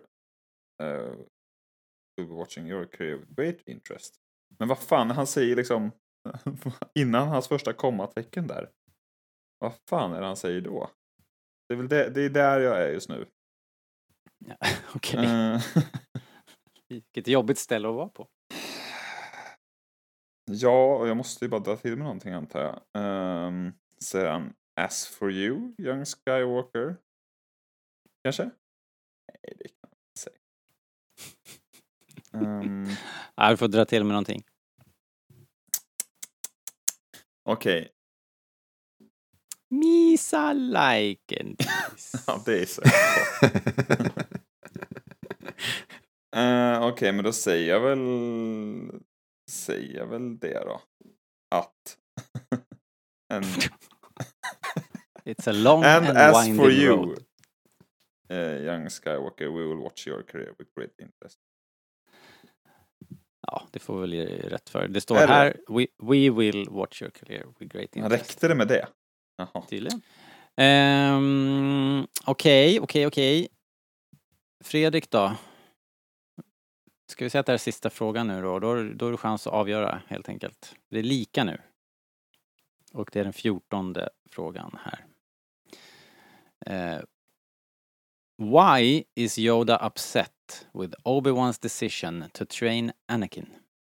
will be watching your career with great interest. Men vad fan, han säger liksom innan hans första kommatecken där. Vad fan är det han säger då? Det är väl det är där jag är just nu. Ja, okej. Vilket jobbigt ställe att vara på. Ja, och jag måste ju bara dra till med någonting antar jag. Säger han as for you, young Skywalker? Kanske? Nej, det kan jag inte säga. Ja, du får dra till med någonting. Okej. Misa liken. Ja, det är så. Okej, men då säger jag väl det då. Att It's a long and and as winding for you, road. young Skywalker, we will watch your career with great interest. Ja, det får väl ge rätt för. Det står Är det? här, we will watch your career with great Ja, interest. räckte det med det? Jaha. Tydligen. Okej. Fredrik då? Ska vi säga att det här är sista frågan nu då? Då har du chans att avgöra helt enkelt. Det är lika nu. Och det är den 14:e frågan här. Why is Yoda upset with Obi-Wans decision to train Anakin?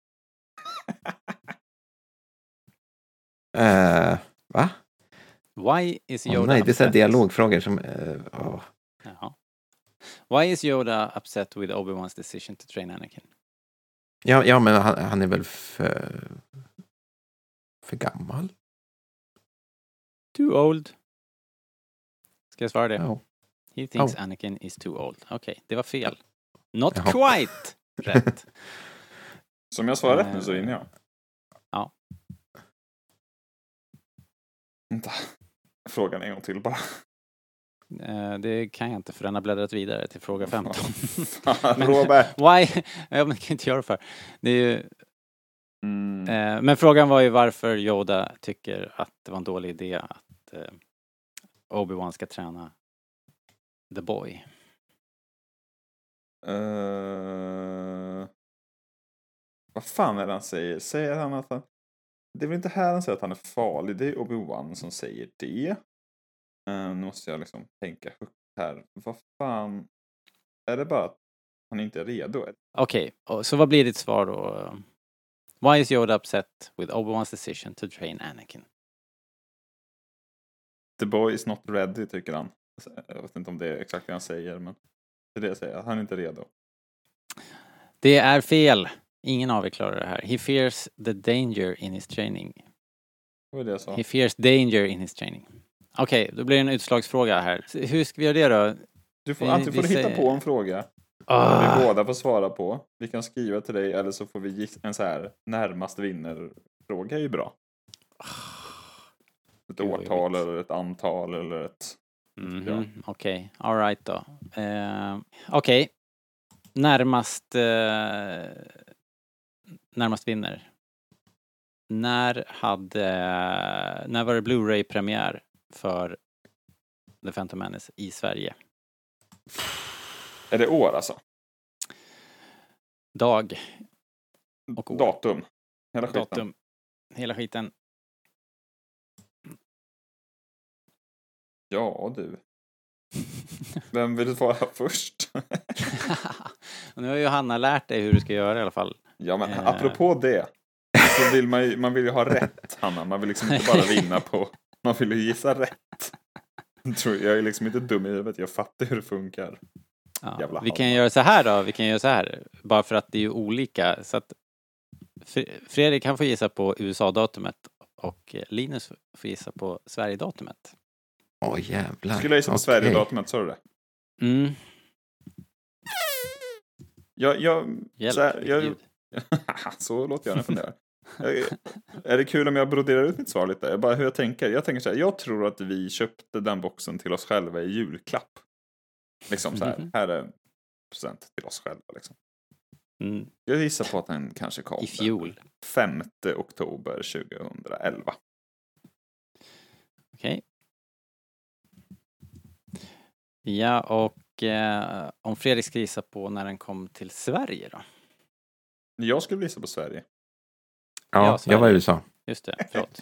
Va? Why is Yoda Nej, det är så här upset? dialogfrågor som... Jaha. Why is Yoda upset with Obi-Wans decision to train Anakin? Ja, men han är väl för gammal? Too old. Ska jag svara det? Ja. He thinks Anakin is too old. Okej, det var fel. Not Jaha. quite rätt. Så om jag svarar rätt nu så vinner jag. Ja. Vänta. Frågan en gång till bara. Det kan jag inte för den har bläddrat vidare till fråga 15. Men- Robert. Why? Ja, men det kan jag inte göra för. Det är ju, men frågan var ju varför Yoda tycker att det var en dålig idé att Obi-Wan ska träna The Boy. Vad fan är det han säger? Säger han att han... Det är väl inte här han säger att han är farlig. Det är Obi-Wan som säger det. Nu måste jag liksom tänka högt här. Vad fan... Är det bara att han inte är redo? Okej, så vad blir ditt svar då? Why is Yoda upset with Obi-Wans decision to train Anakin? The boy is not ready, tycker han. Jag vet inte om det är exakt det han säger, men det är det jag säger. Han är inte redo. Det är fel. Ingen av er klarar det här. He fears the danger in his training. Vad är det jag sa? He fears danger in his training. Okej, då blir det en utslagsfråga här. Hur ska vi göra det då? Du får antingen får du hitta på en fråga. Vi båda får svara på. Vi kan skriva till dig, eller så får vi en så här närmast vinner-fråga är ju bra. Ett Gud, vad årtal jobbigt. eller ett antal eller ett... Okej, all right då. Okej. Närmast vinner. När var det Blu-ray-premiär för The Phantom Menace i Sverige? Är det år alltså? Dag och år. Datum. Hela skiten. Datum. Hela skiten. Ja, du. Vem vill svara först? Och nu har ju Hanna lärt dig hur du ska göra i alla fall. Ja, men apropå det. Så vill man vill ju ha rätt, Hanna. Man vill liksom inte bara vinna på... Man vill ju gissa rätt. Jag är liksom inte dum i huvudet. Jag fattar hur det funkar. Ja, vi kan göra så här då. Vi kan göra så här. Bara för att det är ju olika. Så att Fredrik kan få gissa på USA-datumet. Och Linus får gissa på Sverige-datumet. Jävlar. Skulle jag gissa på Sverige-datumet, sa du det? Mm. Så låter jag den fundera. Är det kul om jag broderar ut mitt svar lite? Bara hur jag tänker. Jag tänker så här, jag tror att vi köpte den boxen till oss själva i julklapp. Liksom så här är en present till oss själva liksom. Jag gissar på att den kanske kom i fjol. 5 oktober 2011. Okej. Ja, och om Fredrik ska gissa på när den kom till Sverige då? Jag skulle gissa på Sverige. Ja, jag var i USA. Just det, förlåt.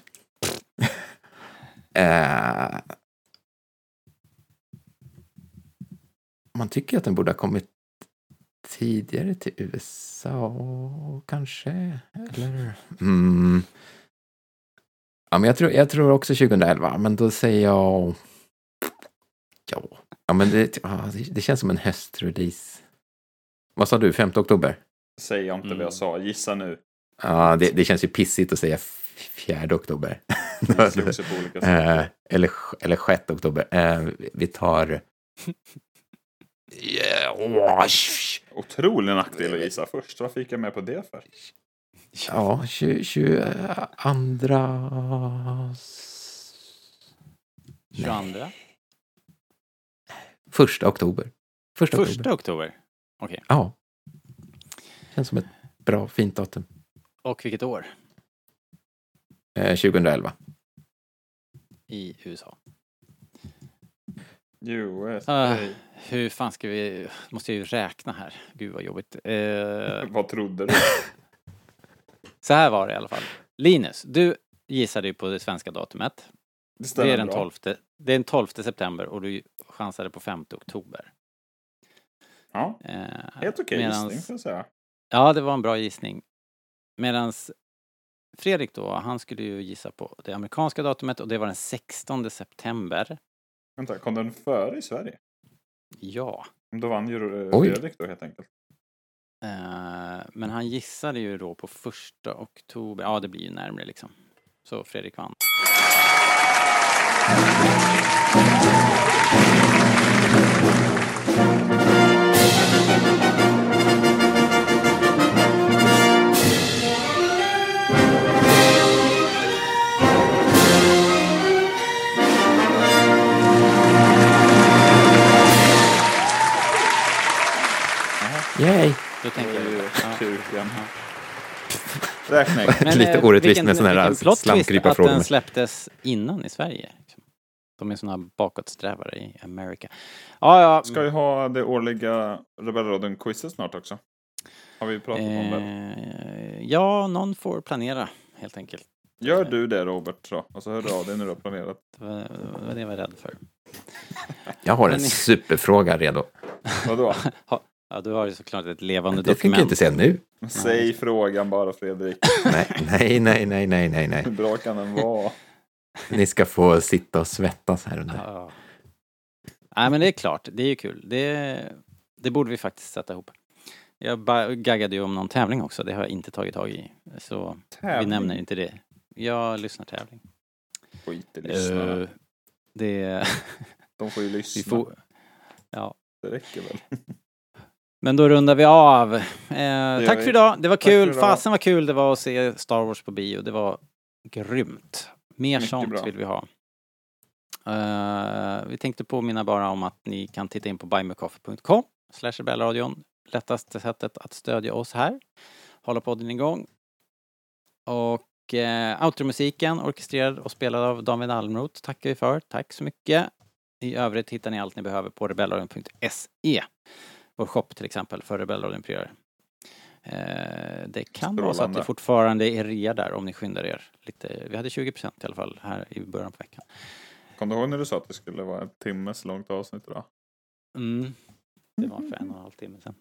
Man tycker att den borde ha kommit tidigare till USA kanske, eller? Ja, men jag tror också 2011, men då säger jag ja, men det känns som en höstrelease. Vad sa du, 5 oktober? Säg inte vad jag sa, gissa nu. Ja, det känns ju pissigt att säga 4 oktober. Eller 6 oktober. Vi tar... Otrolig nackdel att gissa först. Varför gick jag med på det för? Ja, 22... 1 oktober. 1 oktober? Okej. Ja. Känns som ett bra, fint datum. Och vilket år? 2011. I USA. USA. Hur fan ska vi... Måste jag ju räkna här. Gud vad jobbigt. Vad trodde du? Så här var det i alla fall. Linus, du gissade ju på det svenska datumet. Det är den 12 september och du chansade på 5 oktober. Ja, helt okej gissning får jag säga. Ja, det var en bra gissning. Medans Fredrik då, han skulle ju gissa på det amerikanska datumet och det var den 16 september. Vänta, kom den före i Sverige? Ja. Då vann ju Fredrik då helt enkelt. Men han gissade ju då på 1 oktober. Ja, det blir ju närmare liksom. Så Fredrik vann. Yay! Då tänker jag kuken. Räkning. Men, lite orättvist med sådana här slamkryparfrågor. Att den släpptes innan i Sverige. De är sådana bakåtsträvare i Amerika. Ja. Ska vi ha det årliga Rebellradion-quizet snart också? Har vi pratat om det? Ja, någon får planera helt enkelt. Gör du det, Robert, så? Och så hör du av dig när du har planerat. Det var det jag var rädd för. Jag har en superfråga redo. Vadå? Ja, du har ju såklart ett levande dokument. Det fick jag inte säga nu. Säg frågan bara, Fredrik. Nej. Hur bra kan den vara? Ni ska få sitta och svettas här under. Ja. Nej, men det är klart. Det är ju kul. Det borde vi faktiskt sätta ihop. Jag bara gaggade ju om någon tävling också. Det har jag inte tagit tag i. Så vi nämner inte det. Jag lyssnar tävling. Skit i lyssnarna. De får ju lyssna. Ja. Det räcker väl. Men då rundar vi av. Tack för idag. Det var kul. Fasen var kul det var att se Star Wars på bio. Det var grymt. Mer sånt vill vi ha. Vi tänkte påminna bara om att ni kan titta in på buymeacoffee.com/rebellradion. Lättaste sättet att stödja oss här. Hålla podden igång. Och outromusiken orkestrerad och spelad av David Almroth tackar vi för. Tack så mycket. I övrigt hittar ni allt ni behöver på rebellradion.se. Vår shop till exempel för rebellradion-prylar. Det kan vara så att det fortfarande är rea där om ni skyndar er. Vi hade 20% i alla fall här i början på veckan. Kom du ihåg när du sa att det skulle vara ett timmes långt avsnitt idag? Det var för 1,5 timme sedan.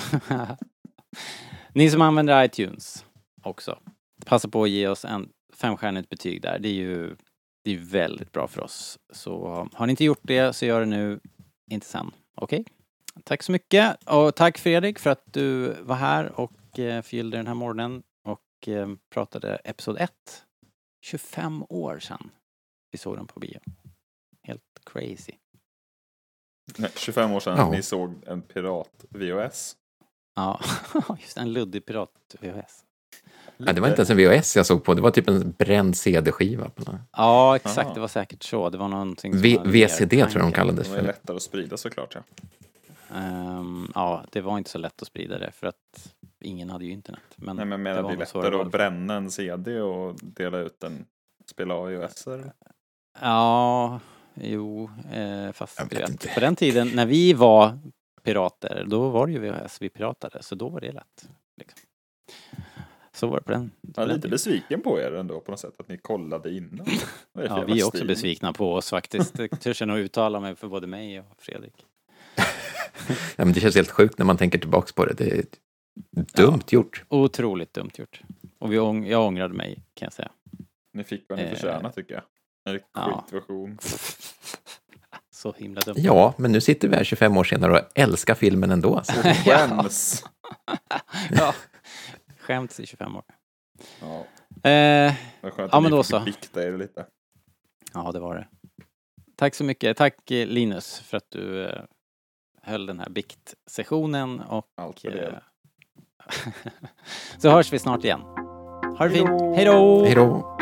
Ni som använder iTunes också. Passa på att ge oss en 5-stjärnigt betyg där. Det är väldigt bra för oss. Så har ni inte gjort det så gör det nu, inte sen. Okej? Tack så mycket. Och tack Fredrik för att du var här och förgyllde den här morgonen och pratade episod 1. 25 år sedan vi såg den på bio. Helt crazy. Nej, 25 år sedan ni såg en pirat-VHS. Ja, just en luddig pirat-VHS. Ja, det var inte ens en VHS jag såg på. Det var typ en bränd CD-skiva. Ja, exakt. Det var säkert så. Det var någonting VCD tror jag de kallades för. Det var lättare att sprida såklart, ja. Ja, det var inte så lätt att sprida det för att ingen hade ju internet. Men det är lättare att bränna en CD och dela ut den, spela AIOS eller? Ja, jo, fast du vet, på den tiden när vi var pirater, då var det ju VHS vi piratade, så då var det lätt. Liksom. Så var det på den. Jag är lite besviken på er ändå på något sätt att ni kollade innan. Ja, vi är också besvikna på oss faktiskt. Törs jag nog uttala mig för både mig och Fredrik. Ja, men det känns helt sjukt när man tänker tillbaks på det. Det är dumt gjort. Otroligt dumt gjort. Och jag ångrade mig, kan jag säga. Ni fick vad ni förtjänar, tycker jag. En skitversion. Så himla dumt. Ja, men nu sitter vi här 25 år senare och älskar filmen ändå. Så. Skäms. Ja, skämts i 25 år. Ja. Vad skönt att men då så. Bikta er lite. Ja, det var det. Tack så mycket. Tack Linus för att du höll den här biktsessionen och allt för det. Så hörs vi snart igen. Ha det fint. Hej då! Hej då!